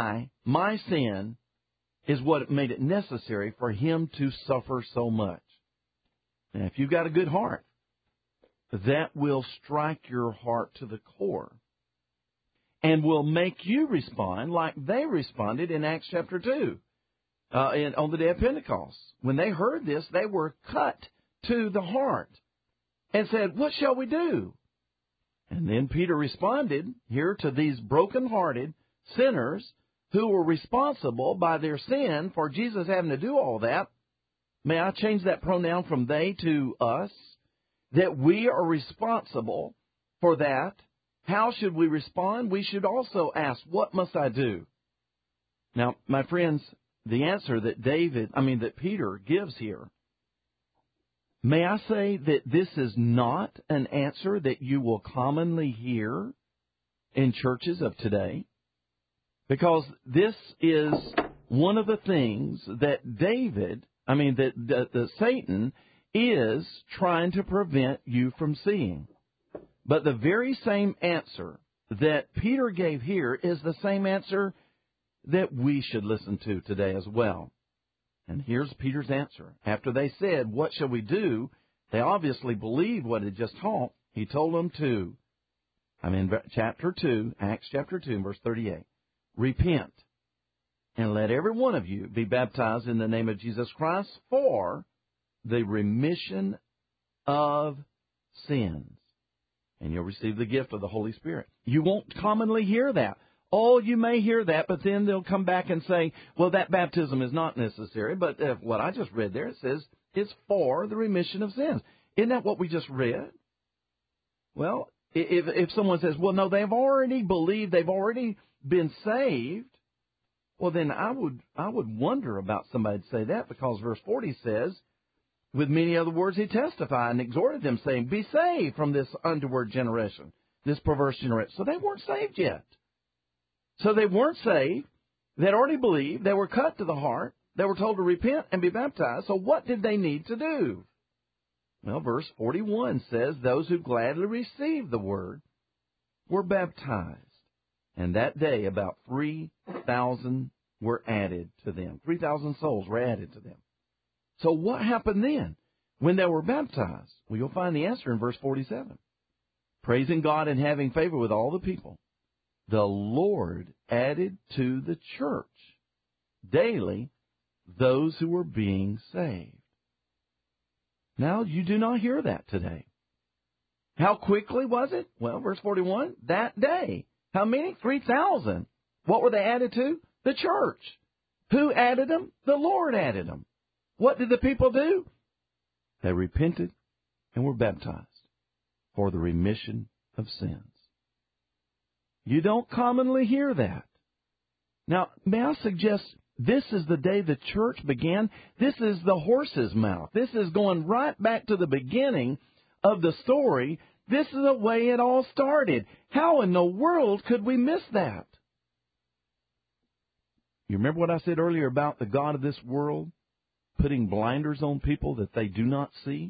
[SPEAKER 1] my sin is what made it necessary for him to suffer so much. And if you've got a good heart, that will strike your heart to the core and will make you respond like they responded in Acts chapter 2 on the day of Pentecost. When they heard this, they were cut to the heart and said, what shall we do? And then Peter responded here to these broken-hearted sinners who were responsible by their sin for Jesus having to do all that. May I change that pronoun from they to us? That we are responsible for that. How should we respond? We should also ask, what must I do? Now, my friends, the answer that Peter gives here, may I say that this is not an answer that you will commonly hear in churches of today? Because this is one of the things that Satan is trying to prevent you from seeing. But the very same answer that Peter gave here is the same answer that we should listen to today as well. And here's Peter's answer. After they said, what shall we do? They obviously believed what he just taught. He told them to, chapter 2, Acts chapter 2, verse 38. Repent, and let every one of you be baptized in the name of Jesus Christ for the remission of sins, and you'll receive the gift of the Holy Spirit. You won't commonly hear that. Oh, you may hear that, but then they'll come back and say, well, that baptism is not necessary. But what I just read there, it says it's for the remission of sins. Isn't that what we just read? Well, if someone says, well, no, they've already believed, they've already been saved, well, then I would wonder about somebody to say that, because verse 40 says, with many other words he testified and exhorted them, saying, be saved from this untoward generation, this perverse generation. So they weren't saved yet. So they weren't saved. They'd already believed. They were cut to the heart. They were told to repent and be baptized. So what did they need to do? Well, verse 41 says, those who gladly received the word were baptized. And that day, about 3,000 were added to them. 3,000 souls were added to them. So what happened then when they were baptized? Well, you'll find the answer in verse 47. Praising God and having favor with all the people, the Lord added to the church daily those who were being saved. Now, you do not hear that today. How quickly was it? Well, verse 41, that day. How many? 3,000. What were they added to? The church. Who added them? The Lord added them. What did the people do? They repented and were baptized for the remission of sins. You don't commonly hear that. Now, may I suggest this is the day the church began? This is the horse's mouth. This is going right back to the beginning of the story. This is the way it all started. How in the world could we miss that? You remember what I said earlier about the God of this world putting blinders on people that they do not see?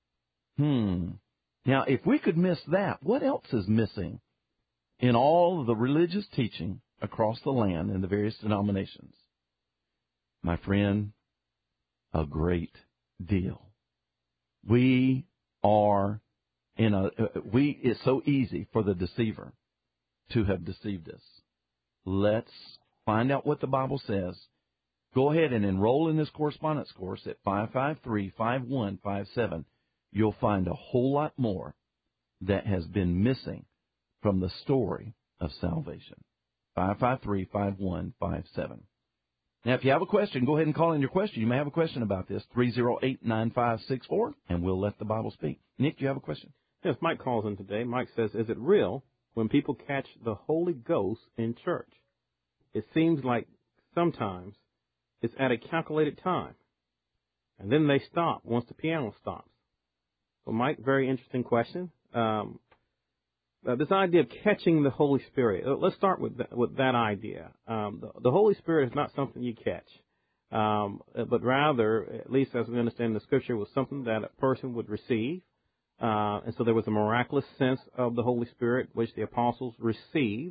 [SPEAKER 1] Now, if we could miss that, what else is missing in all of the religious teaching across the land in the various denominations? My friend, a great deal. We are it's so easy for the deceiver to have deceived us. Let's find out what the Bible says. Go ahead and enroll in this correspondence course at 553-5157. You'll find a whole lot more that has been missing from the story of salvation. 553-5157. Now, if you have a question, go ahead and call in your question. You may have a question about this, 308-9564, and we'll let the Bible speak. Nick, do you have a question?
[SPEAKER 2] Yes, Mike calls in today. Mike says, is it real when people catch the Holy Ghost in church? It seems like sometimes it's at a calculated time, and then they stop once the piano stops. So, Mike, very interesting question. This idea of catching the Holy Spirit. Let's start with that idea. The Holy Spirit is not something you catch, but rather, at least as we understand the Scripture, was something that a person would receive. And so there was a miraculous sense of the Holy Spirit, which the apostles received.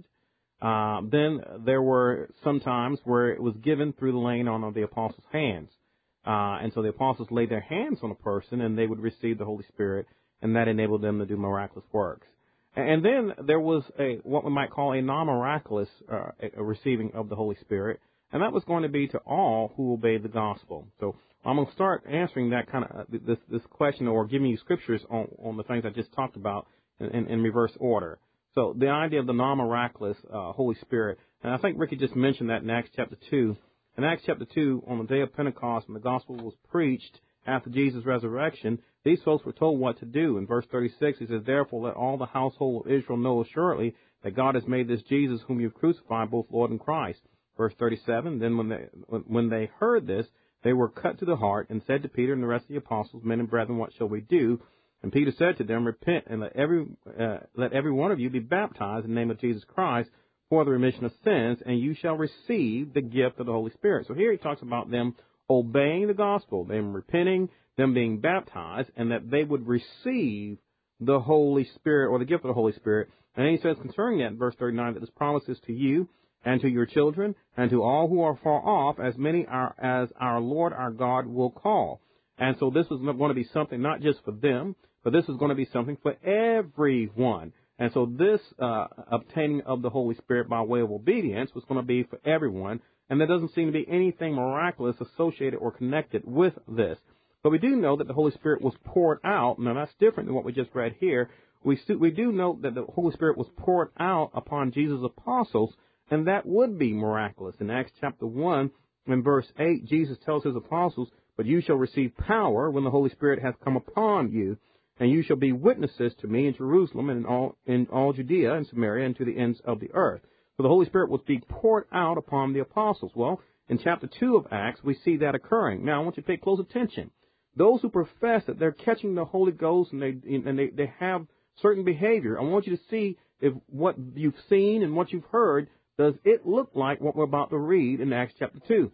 [SPEAKER 2] Then there were some times where it was given through the laying on of the apostles' hands. And so the apostles laid their hands on a person, and they would receive the Holy Spirit, and that enabled them to do miraculous works. And then there was what we might call a non-miraculous receiving of the Holy Spirit, and that was going to be to all who obeyed the gospel. So I'm going to start answering that kind of this question, or giving you scriptures on the things I just talked about in reverse order. So the idea of the non-miraculous Holy Spirit, and I think Ricky just mentioned that in Acts chapter 2. In Acts chapter 2, on the day of Pentecost, when the gospel was preached after Jesus' resurrection, these folks were told what to do. In verse 36, he says, therefore let all the household of Israel know assuredly that God has made this Jesus whom you have crucified both Lord and Christ. Verse 37, then when they heard this, they were cut to the heart and said to Peter and the rest of the apostles, men and brethren, what shall we do? And Peter said to them, repent and let every one of you be baptized in the name of Jesus Christ for the remission of sins, and you shall receive the gift of the Holy Spirit. So here he talks about them obeying the gospel, them repenting, them being baptized, and that they would receive the Holy Spirit, or the gift of the Holy Spirit. And then he says concerning that in verse 39, that this promise is to you and to your children and to all who are far off, as many as our Lord our God will call. And so this was going to be something not just for them, but this is going to be something for everyone. And so this obtaining of the Holy Spirit by way of obedience was going to be for everyone. And there doesn't seem to be anything miraculous associated or connected with this. But we do know that the Holy Spirit was poured out. Now, that's different than what we just read here. We do know that the Holy Spirit was poured out upon Jesus' apostles, and that would be miraculous. In Acts chapter 1, in verse 8, Jesus tells his apostles, but you shall receive power when the Holy Spirit hath come upon you, and you shall be witnesses to me in Jerusalem and in all Judea and Samaria and to the ends of the earth. So the Holy Spirit was being poured out upon the apostles. Well, in chapter 2 of Acts, we see that occurring. Now, I want you to pay close attention. Those who profess that they're catching the Holy Ghost and they have certain behavior, I want you to see if what you've seen and what you've heard, does it look like what we're about to read in Acts chapter 2.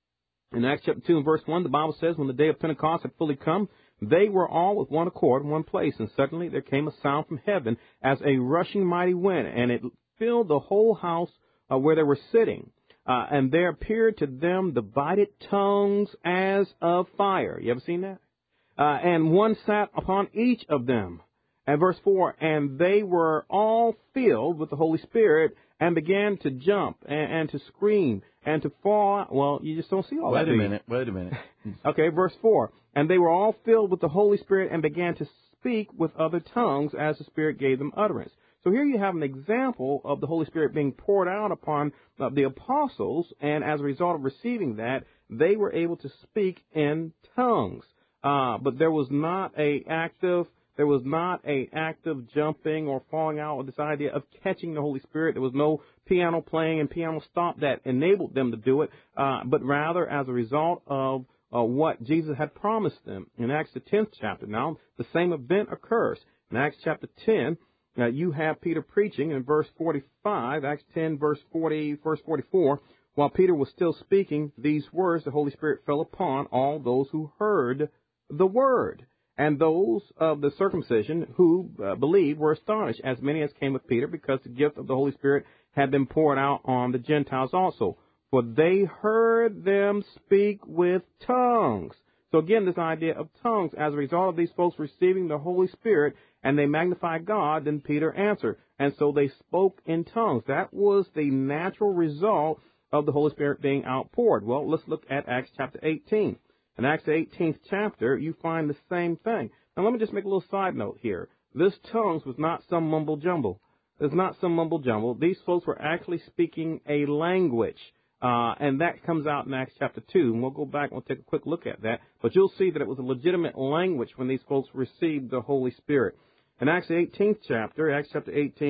[SPEAKER 2] In Acts chapter 2 and verse 1, the Bible says, when the day of Pentecost had fully come, they were all with one accord in one place, and suddenly there came a sound from heaven as a rushing mighty wind, and it filled the whole house where they were sitting. And there appeared to them divided tongues as of fire. You ever seen that? And one sat upon each of them. And verse 4, and they were all filled with the Holy Spirit and began to jump and to scream and to fall out. Well, you just don't see all that.
[SPEAKER 1] Wait a minute.
[SPEAKER 2] Okay, verse 4. And they were all filled with the Holy Spirit and began to speak with other tongues as the Spirit gave them utterance. So here you have an example of the Holy Spirit being poured out upon the apostles, and as a result of receiving that, they were able to speak in tongues. But there was not an active There was not an active jumping or falling out with this idea of catching the Holy Spirit. There was no piano playing and piano stop that enabled them to do it, but rather as a result of what Jesus had promised them. In Acts the 10th chapter now, the same event occurs. In Acts chapter 10, you have Peter preaching in verse 45, Acts 10, verse 44. While Peter was still speaking these words, the Holy Spirit fell upon all those who heard the word. And those of the circumcision who believed were astonished, as many as came with Peter, because the gift of the Holy Spirit had been poured out on the Gentiles also. For they heard them speak with tongues. So again, this idea of tongues, as a result of these folks receiving the Holy Spirit, and they magnified God, then Peter answered. And so they spoke in tongues. That was the natural result of the Holy Spirit being outpoured. Well, let's look at Acts chapter 18. In Acts 18th chapter, you find the same thing. Now, let me just make a little side note here. This tongues was not some mumble-jumble. It's not some mumble-jumble. These folks were actually speaking a language. And that comes out in Acts chapter 2. And we'll go back and we'll take a quick look at that. But you'll see that it was a legitimate language when these folks received the Holy Spirit. In Acts 18th chapter, Acts chapter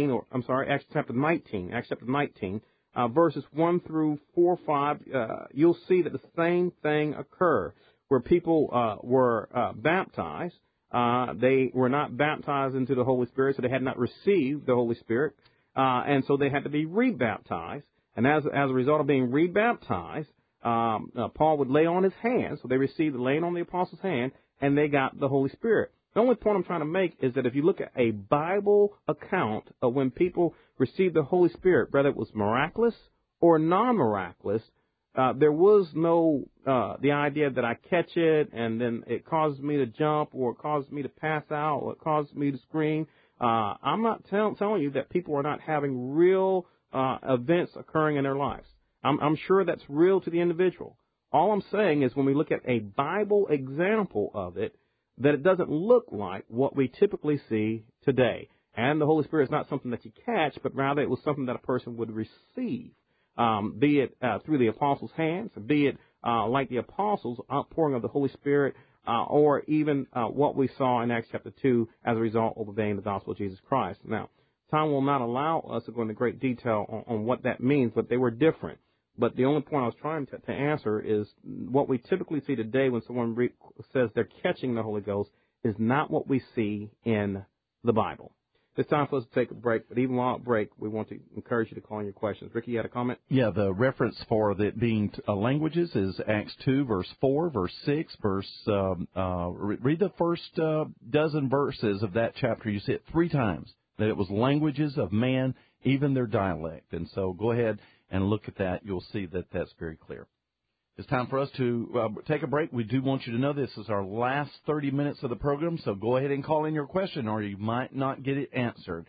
[SPEAKER 2] 19, verses 1 through 4, 5, you'll see that the same thing occurred, where people were baptized. They were not baptized into the Holy Spirit, so they had not received the Holy Spirit, and so they had to be rebaptized. And as a result of being rebaptized, Paul would lay on his hands, so they received the laying on the apostles' hand, and they got the Holy Spirit. The only point I'm trying to make is that if you look at a Bible account of when people received the Holy Spirit, whether it was miraculous or non-miraculous, there was no the idea that I catch it and then it causes me to jump or it causes me to pass out or it causes me to scream. I'm not telling you that people are not having real events occurring in their lives. I'm sure that's real to the individual. All I'm saying is when we look at a Bible example of it, that it doesn't look like what we typically see today. And the Holy Spirit is not something that you catch, but rather it was something that a person would receive, be it through the apostles' hands, be it like the apostles' outpouring of the Holy Spirit, or even what we saw in Acts chapter 2 as a result of obeying the gospel of Jesus Christ. Now, time will not allow us to go into great detail on what that means, but they were different. But the only point I was trying to answer is what we typically see today when someone says they're catching the Holy Ghost is not what we see in the Bible. It's time for us to take a break, but even while at break, we want to encourage you to call in your questions. Ricky, you had a comment?
[SPEAKER 1] Yeah, the reference for it being languages is Acts 2, verse 4, verse 6, read the first dozen verses of that chapter. You see it 3 times, that it was languages of man, even their dialect. And so go ahead and look at that. You'll see that that's very clear. It's time for us to take a break. We do want you to know this is our last 30 minutes of the program, so go ahead and call in your question or you might not get it answered.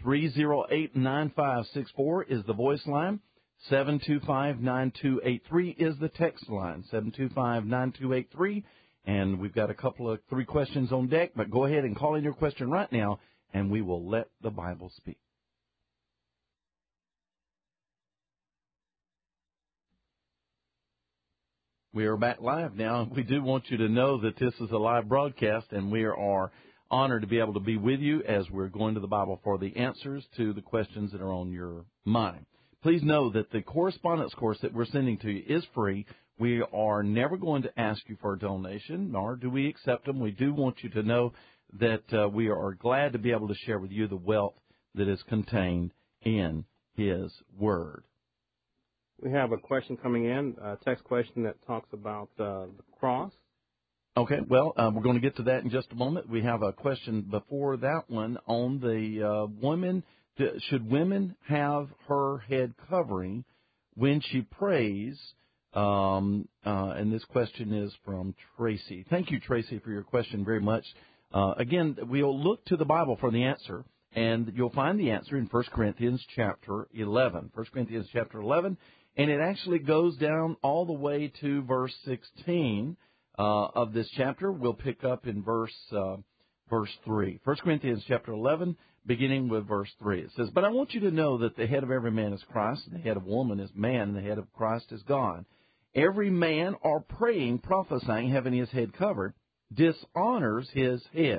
[SPEAKER 1] 308-9564 is the voice line. 725-9283 is the text line, 725-9283. And we've got 3 questions on deck, but go ahead and call in your question right now, and we will let the Bible speak. We are back live now. We do want you to know that this is a live broadcast, and we are honored to be able to be with you as we're going to the Bible for the answers to the questions that are on your mind. Please know that the correspondence course that we're sending to you is free. We are never going to ask you for a donation, nor do we accept them. We do want you to know that we are glad to be able to share with you the wealth that is contained in His Word.
[SPEAKER 2] We have a question coming in, a text question that talks about the cross.
[SPEAKER 1] Okay, well, we're going to get to that in just a moment. We have a question before that one on the women. Should women have her head covering when she prays? And this question is from Tracy. Thank you, Tracy, for your question very much. Again, we'll look to the Bible for the answer, and you'll find the answer in 1 Corinthians chapter 11. 1 Corinthians chapter 11. And it actually goes down all the way to verse 16 of this chapter. We'll pick up in verse 3. 1 Corinthians chapter 11, beginning with verse 3. It says, "But I want you to know that the head of every man is Christ, and the head of woman is man, and the head of Christ is God. Every man or praying, prophesying, having his head covered, dishonors his head.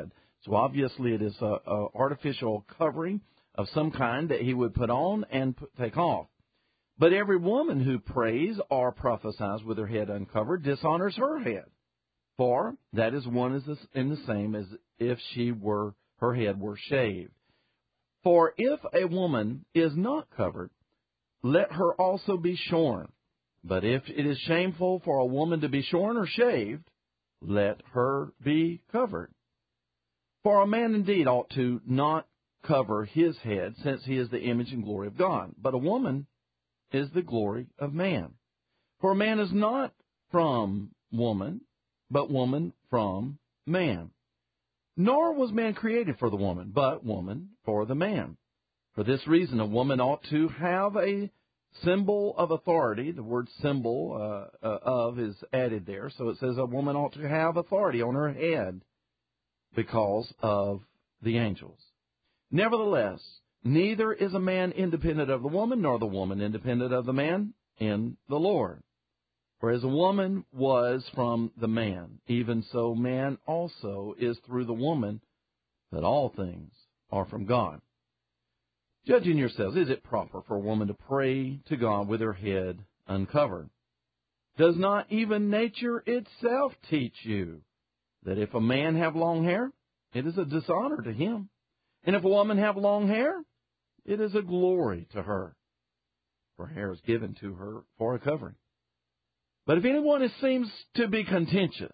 [SPEAKER 1] So obviously it is a artificial covering of some kind that he would put on and take off. But every woman who prays or prophesies with her head uncovered dishonors her head, for that is one in the same as if her head were shaved. For if a woman is not covered, let her also be shorn. But if it is shameful for a woman to be shorn or shaved, let her be covered. For a man indeed ought to not cover his head, since he is the image and glory of God. But a woman is the glory of man. For a man is not from woman, but woman from man. Nor was man created for the woman, but woman for the man. For this reason, a woman ought to have a symbol of authority. The word symbol of is added there. So it says a woman ought to have authority on her head because of the angels. Nevertheless, neither is a man independent of the woman, nor the woman independent of the man in the Lord. For as a woman was from the man, even so man also is through the woman, but all things are from God. Judging yourselves, is it proper for a woman to pray to God with her head uncovered? Does not even nature itself teach you that if a man have long hair, it is a dishonor to him? And if a woman have long hair, it is a glory to her, for hair is given to her for a covering. But if anyone seems to be contentious,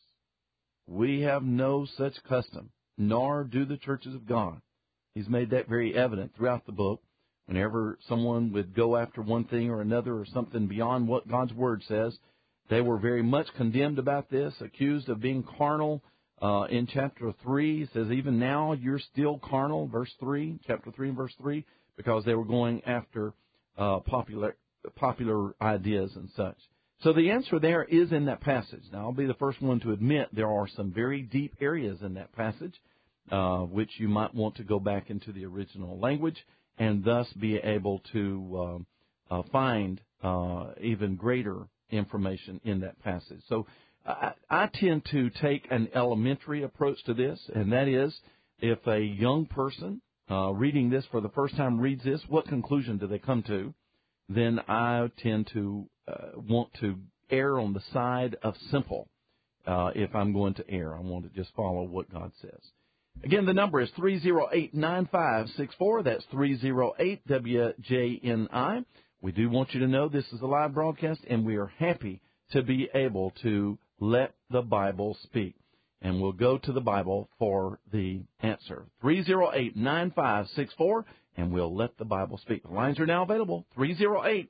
[SPEAKER 1] we have no such custom, nor do the churches of God. He's made that very evident throughout the book. Whenever someone would go after one thing or another or something beyond what God's Word says, they were very much condemned about this, accused of being carnal. In chapter 3, it says, even now you're still carnal, verse 3, chapter 3 and verse 3, because they were going after popular ideas and such. So the answer there is in that passage. Now, I'll be the first one to admit there are some very deep areas in that passage, which you might want to go back into the original language and thus be able to find even greater information in that passage. So I tend to take an elementary approach to this, and that is if a young person reading this for the first time reads this, what conclusion do they come to? Then I tend to want to err on the side of simple. If I'm going to err, I want to just follow what God says. Again, the number is 308-9564. That's 308-WJNI. We do want you to know this is a live broadcast, and we are happy to be able to let the Bible speak. And we'll go to the Bible for the answer. 308-9564, and we'll let the Bible speak. The lines are now available. 308-9564.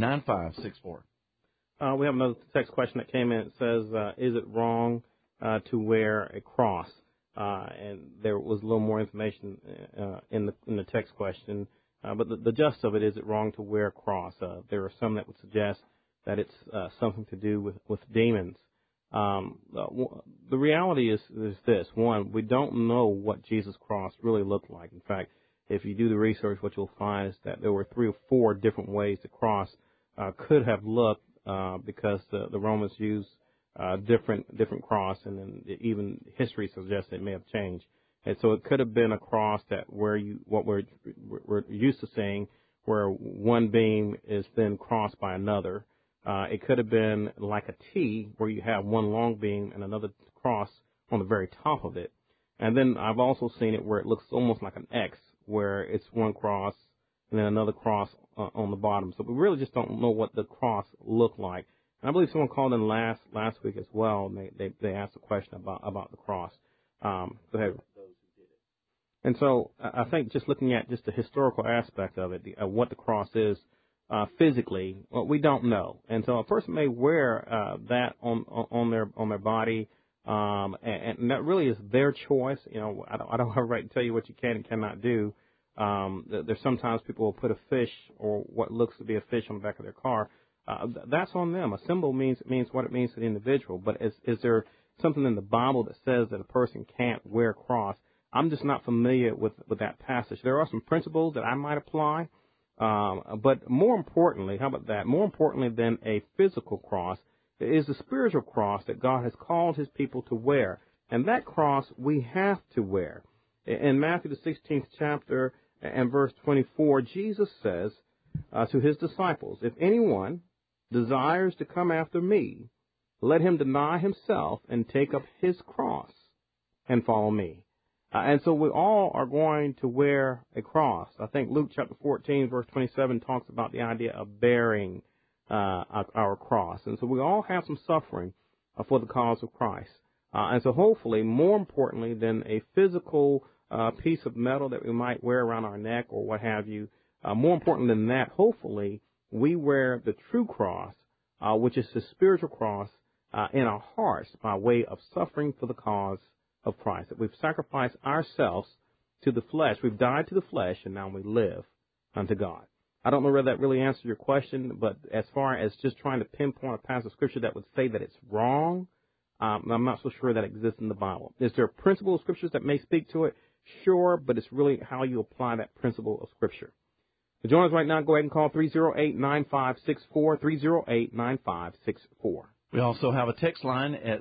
[SPEAKER 2] We have another text question that came in. It says, is it wrong to wear a cross? And there was a little more information in the text question. But the gist of it, is it wrong to wear a cross? There are some that would suggest that it's something to do with demons. The reality is this. One, we don't know what Jesus' cross really looked like. In fact, if you do the research, what you'll find is that there were 3 or 4 different ways the cross could have looked because the Romans used different cross, and then even history suggests it may have changed. And so it could have been a cross what we're used to seeing, where one beam is then crossed by another. It could have been like a T, where you have one long beam and another cross on the very top of it. And then I've also seen it where it looks almost like an X, where it's one cross and then another cross on the bottom. So we really just don't know what the cross looked like. And I believe someone called in last week as well, and they asked a question about the cross. Go ahead. And so I think just looking at just the historical aspect of it, what the cross is physically, well, we don't know. And so a person may wear that on their body, and that really is their choice. You know, I don't have a right to tell you what you can and cannot do. There's sometimes people will put a fish or what looks to be a fish on the back of their car. That's on them. A symbol means what it means to the individual. But is there something in the Bible that says that a person can't wear a cross? I'm just not familiar with that passage. There are some principles that I might apply, but more importantly, how about that? More importantly than a physical cross is the spiritual cross that God has called His people to wear. And that cross we have to wear. In Matthew the 16th chapter and verse 24, Jesus says to his disciples, if anyone desires to come after me, let him deny himself and take up his cross and follow me. And so we all are going to wear a cross. I think Luke chapter 14, verse 27 talks about the idea of bearing our cross. And so we all have some suffering for the cause of Christ. And so hopefully, more importantly than a physical piece of metal that we might wear around our neck or what have you, more important than that, hopefully, we wear the true cross, which is the spiritual cross in our hearts by way of suffering for the cause of Christ. That we've sacrificed ourselves to the flesh. We've died to the flesh, and now we live unto God. I don't know whether that really answered your question, but as far as just trying to pinpoint a passage of Scripture that would say that it's wrong, I'm not so sure that exists in the Bible. Is there a principle of Scriptures that may speak to it? Sure, but it's really how you apply that principle of Scripture. So join us right now. Go ahead and call 308-9564, 308-9564.
[SPEAKER 1] We also have a text line at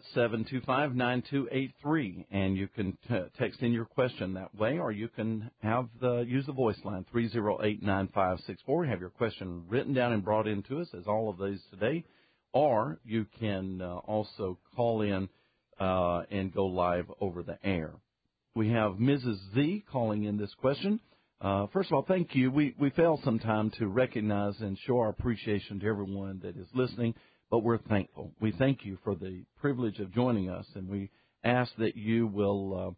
[SPEAKER 1] 725-9283, and you can text in your question that way, or you can use the voice line, 308-9564. Have your question written down and brought in to us, as all of these today, or you can also call in and go live over the air. We have Mrs. Z calling in this question. First of all, thank you. We fail sometime to recognize and show our appreciation to everyone that is listening, but we're thankful. We thank you for the privilege of joining us, and we ask that you will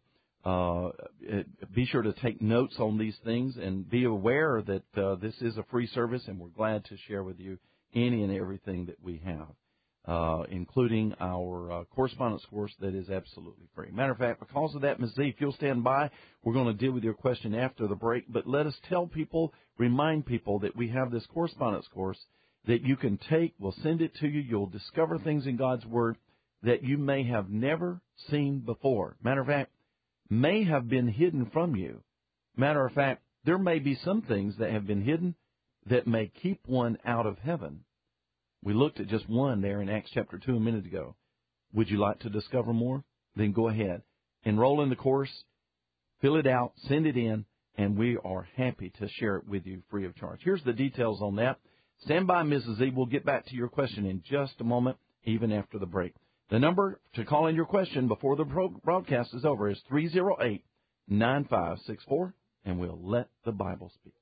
[SPEAKER 1] be sure to take notes on these things and be aware that this is a free service, and we're glad to share with you any and everything that we have, including our correspondence course that is absolutely free. Matter of fact, because of that, Ms. Z, if you'll stand by, we're going to deal with your question after the break, but let us remind people that we have this correspondence course that you can take. We'll send it to you. You'll discover things in God's Word that you may have never seen before. Matter of fact, may have been hidden from you. Matter of fact, there may be some things that have been hidden that may keep one out of heaven. We looked at just one there in Acts chapter 2 a minute ago. Would you like to discover more? Then go ahead. Enroll in the course, fill it out, send it in, and we are happy to share it with you free of charge. Here's the details on that. Stand by, Mrs. Z. We'll get back to your question in just a moment, even after the break. The number to call in your question before the broadcast is over is 308-9564, and we'll let the Bible speak.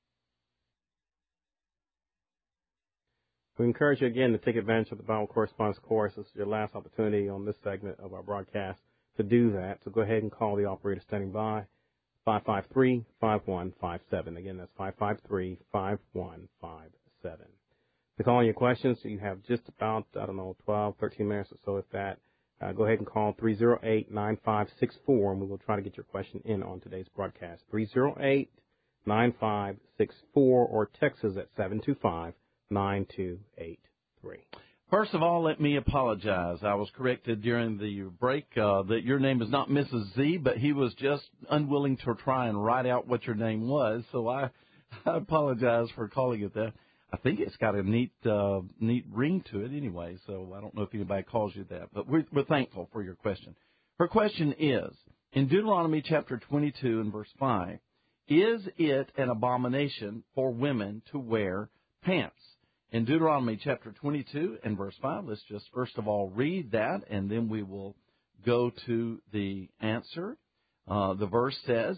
[SPEAKER 2] We encourage you again to take advantage of the Bible Correspondence Course. This is your last opportunity on this segment of our broadcast to do that. So go ahead and call the operator standing by, 553-5157. Again, that's 553-5157. To call in your questions, you have just about, 12, 13 minutes or so, if that. Go ahead and call 308-9564, and we will try to get your question in on today's broadcast. 308-9564, or text us at 725-9283.
[SPEAKER 1] First of all, let me apologize. I was corrected during the break that your name is not Mrs. Z, but he was just unwilling to try and write out what your name was, so I apologize for calling it that. I think it's got a neat ring to it anyway, so I don't know if anybody calls you that, but we're thankful for your question. Her question is, in Deuteronomy chapter 22 and verse 5, is it an abomination for women to wear pants? In Deuteronomy chapter 22 and verse 5, let's just first of all read that, and then we will go to the answer. The verse says,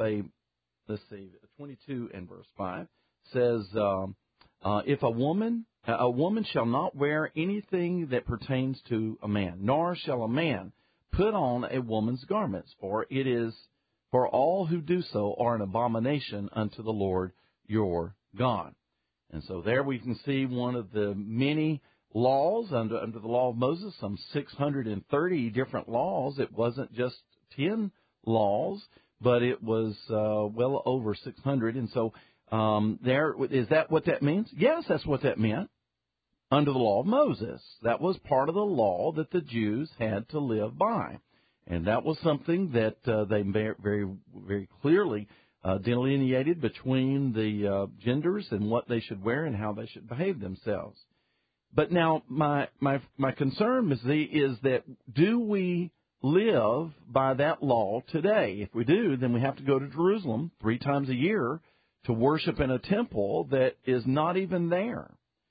[SPEAKER 1] 22 and verse 5 says, if a woman shall not wear anything that pertains to a man, nor shall a man put on a woman's garments, for all who do so are an abomination unto the Lord your God. And so there we can see one of the many laws under the law of Moses, some 630 different laws. It wasn't just 10 laws, but it was well over 600. And so is that what that means? Yes, that's what that meant. Under the law of Moses, that was part of the law that the Jews had to live by, and that was something that they very, very clearly delineated between the genders and what they should wear and how they should behave themselves. But now, my concern, Ms. Z, is that do we live by that law today. If we do, then we have to go to Jerusalem 3 times a year to worship in a temple that is not even there.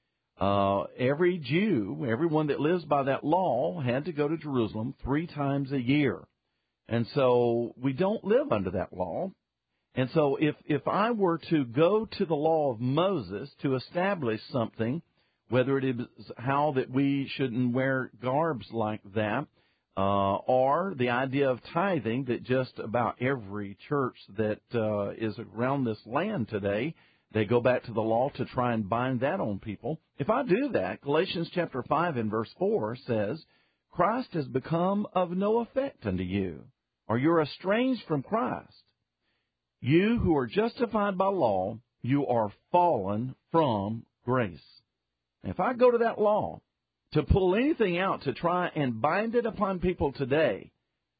[SPEAKER 1] Every Jew, everyone that lives by that law, had to go to Jerusalem 3 times a year. And so we don't live under that law. And so if I were to go to the law of Moses to establish something, whether it is how that we shouldn't wear garbs like that, or the idea of tithing that just about every church that is around this land today, they go back to the law to try and bind that on people. If I do that, Galatians chapter 5 and verse 4 says, Christ has become of no effect unto you, or you're estranged from Christ. You who are justified by law, you are fallen from grace. If I go to that law to pull anything out to try and bind it upon people today,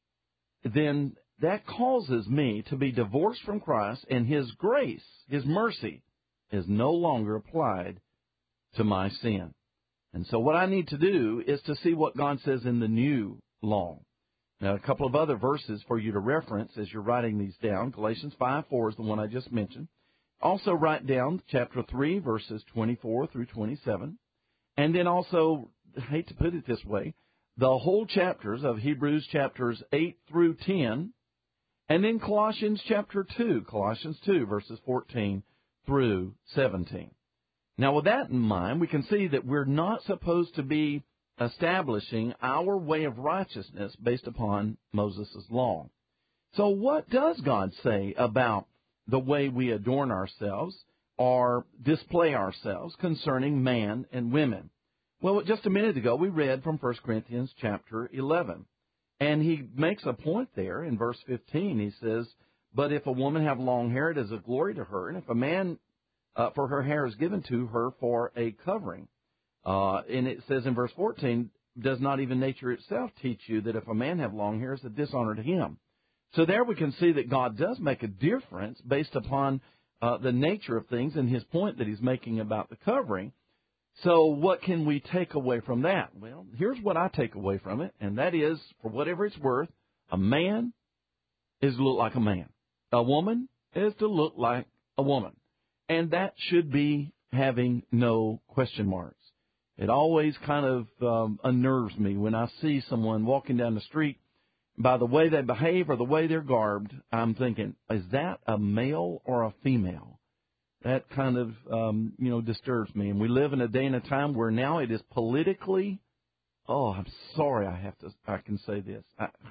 [SPEAKER 1] then that causes me to be divorced from Christ, and His grace, His mercy, is no longer applied to my sin. And so what I need to do is to see what God says in the new law. Now, a couple of other verses for you to reference as you're writing these down. Galatians 5:4 is the one I just mentioned. Also write down chapter 3, verses 24 through 27. And then also, I hate to put it this way, the whole chapters of Hebrews chapters 8 through 10, and then Colossians chapter 2, Colossians 2, verses 14 through 17. Now, with that in mind, we can see that we're not supposed to be establishing our way of righteousness based upon Moses' law. So what does God say about the way we adorn ourselves or display ourselves concerning man and women? Well, just a minute ago, we read from 1 Corinthians chapter 11. And he makes a point there in verse 15. He says, but if a woman have long hair, it is a glory to her. And if a man, for her hair is given to her for a covering. And it says in verse 14, does not even nature itself teach you that if a man have long hair, it's a dishonor to him? So there we can see that God does make a difference based upon the nature of things and his point that he's making about the covering. So what can we take away from that? Well, here's what I take away from it, and that is, for whatever it's worth, a man is to look like a man. A woman is to look like a woman. And that should be having no question marks. It always kind of unnerves me when I see someone walking down the street. By the way they behave or the way they're garbed, I'm thinking, is that a male or a female? That kind of, disturbs me. And we live in a day and a time where now it is politically, I'm sorry I can say this.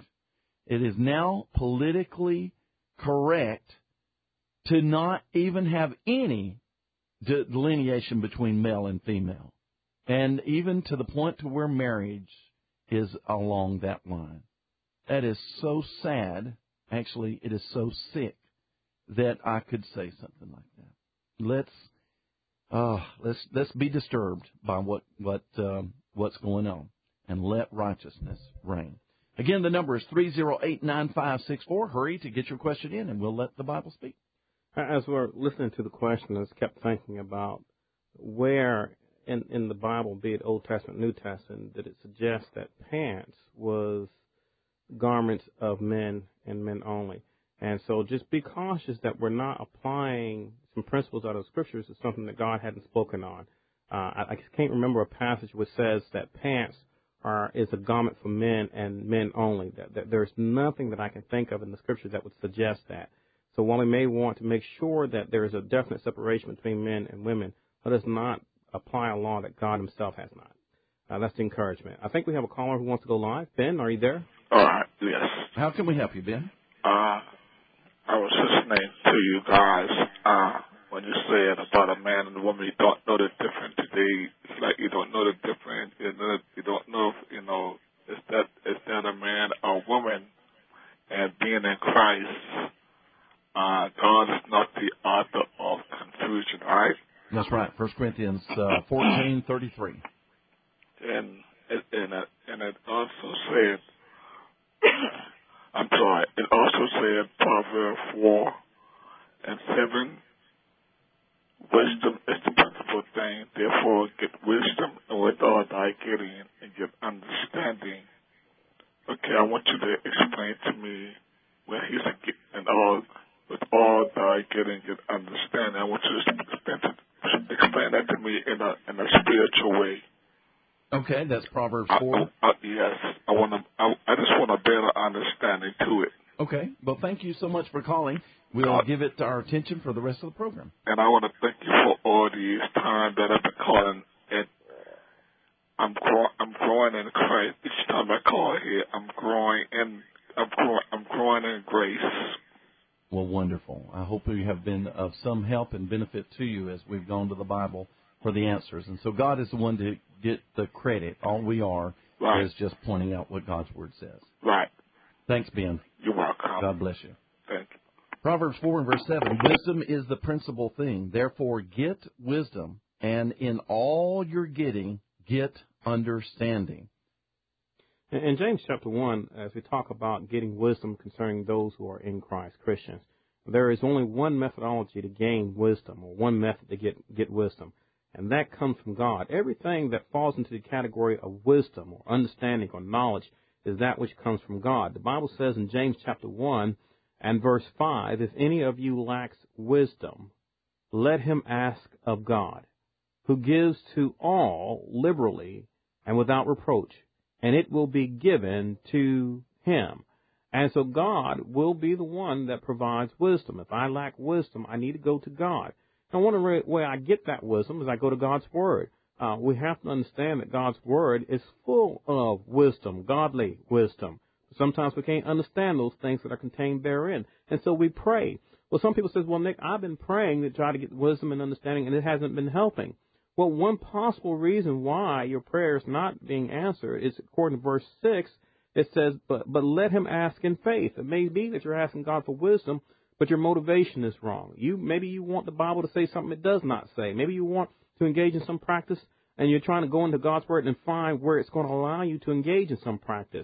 [SPEAKER 1] It is now politically correct to not even have any delineation between male and female. And even to the point to where marriage is along that line. That is so sad. Actually, it is so sick that I could say something like that. Let's be disturbed by what's going on, and let righteousness reign. Again, the number is 308-9564. Hurry to get your question in, and we'll let the Bible speak.
[SPEAKER 2] As we're listening to the question, I just kept thinking about where in the Bible, be it Old Testament, New Testament, did it suggest that pants was garments of men and men only. And so just be cautious that we're not applying some principles out of Scriptures to something that God hadn't spoken on. I can't remember a passage which says that pants is a garment for men and men only. That there's nothing that I can think of in the Scriptures that would suggest that. So while we may want to make sure that there is a definite separation between men and women, let us not apply a law that God himself has not. That's the encouragement. I think we have a caller who wants to go live. Ben, are you there?
[SPEAKER 3] Yes.
[SPEAKER 1] How can we help you, Ben?
[SPEAKER 3] I was listening to you guys when you said about a man and a woman. You don't know the difference today. It's like you don't know the difference. You don't know if, is that a man or woman. And being in Christ, God is not the author of confusion, right?
[SPEAKER 1] That's right. 1 Corinthians 14:33.
[SPEAKER 3] And it also said, it also said, Proverbs 4:7, wisdom is the principal thing, therefore get wisdom, and with all thy getting and get understanding. Okay, I want you to explain to me where he's and all with all thy getting and understanding. I want you to explain that to me in a spiritual way.
[SPEAKER 1] Okay, that's Proverbs 4.
[SPEAKER 3] Yes, I just want a better understanding to it.
[SPEAKER 1] Okay, well, thank you so much for calling. We'll give it our attention for the rest of the program.
[SPEAKER 3] And I want to thank you for all these times that I've been calling. And I'm growing in Christ. Each time I call here, I'm growing in grace.
[SPEAKER 1] Well, wonderful. I hope we have been of some help and benefit to you as we've gone to the Bible for the answers. And so God is the one to get the credit. All we are is just pointing out what God's Word says.
[SPEAKER 3] Right.
[SPEAKER 1] Thanks, Ben.
[SPEAKER 3] You're welcome.
[SPEAKER 1] God bless you.
[SPEAKER 3] Thank you.
[SPEAKER 1] Proverbs 4 and verse 7, wisdom is the principal thing. Therefore, get wisdom, and in all you're getting, get understanding.
[SPEAKER 2] In James chapter 1, as we talk about getting wisdom concerning those who are in Christ, Christians, there is only one methodology to gain wisdom, or one method to get wisdom, and that comes from God. Everything that falls into the category of wisdom or understanding or knowledge is that which comes from God. The Bible says in James chapter 1 and verse 5, if any of you lacks wisdom, let him ask of God, who gives to all liberally and without reproach, and it will be given to him. And so God will be the one that provides wisdom. If I lack wisdom, I need to go to God. And one way I get that wisdom is I go to God's Word. We have to understand that God's Word is full of wisdom, godly wisdom. Sometimes we can't understand those things that are contained therein. And so we pray. Well, some people say, well, Nick, I've been praying to try to get wisdom and understanding, and it hasn't been helping. Well, one possible reason why your prayer is not being answered is, according to verse 6, it says, but let him ask in faith. It may be that you're asking God for wisdom, but your motivation is wrong. Maybe you want the Bible to say something it does not say. Maybe you want to engage in some practice, and you're trying to go into God's Word and find where it's going to allow you to engage in some practice.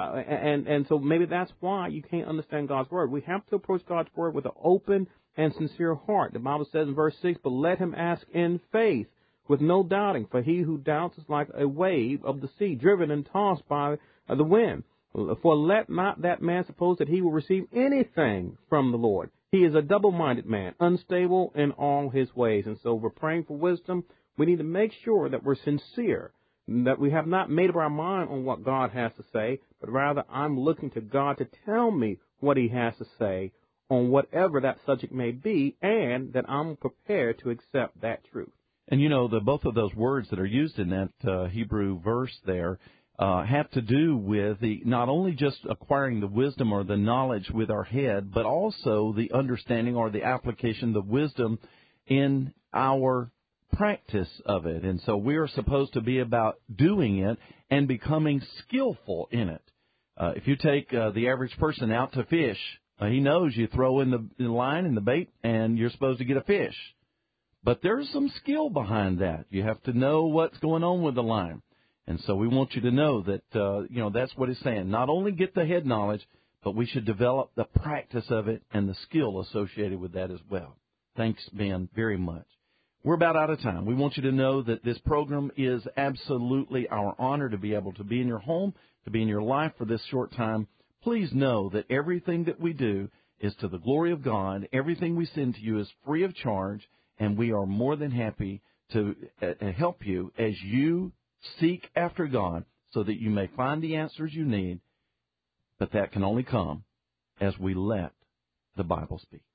[SPEAKER 2] And so maybe that's why you can't understand God's Word. We have to approach God's Word with an open and sincere heart. The Bible says in verse 6, but let him ask in faith, with no doubting, for he who doubts is like a wave of the sea, driven and tossed by the wind. For let not that man suppose that he will receive anything from the Lord. He is a double-minded man, unstable in all his ways. And so we're praying for wisdom. We need to make sure that we're sincere, that we have not made up our mind on what God has to say, but rather I'm looking to God to tell me what he has to say on whatever that subject may be, and that I'm prepared to accept that truth.
[SPEAKER 1] And, both of those words that are used in that Hebrew verse there have to do with not only just acquiring the wisdom or the knowledge with our head, but also the understanding or the application, the wisdom in our practice of it. And so we are supposed to be about doing it and becoming skillful in it. If you take the average person out to fish, he knows you throw in the line and the bait and you're supposed to get a fish. But there's some skill behind that. You have to know what's going on with the line. And so we want you to know that, that's what it's saying. Not only get the head knowledge, but we should develop the practice of it and the skill associated with that as well. Thanks, Ben, very much. We're about out of time. We want you to know that this program is absolutely our honor to be able to be in your home, to be in your life for this short time. Please know that everything that we do is to the glory of God. Everything we send to you is free of charge. And we are more than happy to help you as you seek after God so that you may find the answers you need. But that can only come as we let the Bible speak.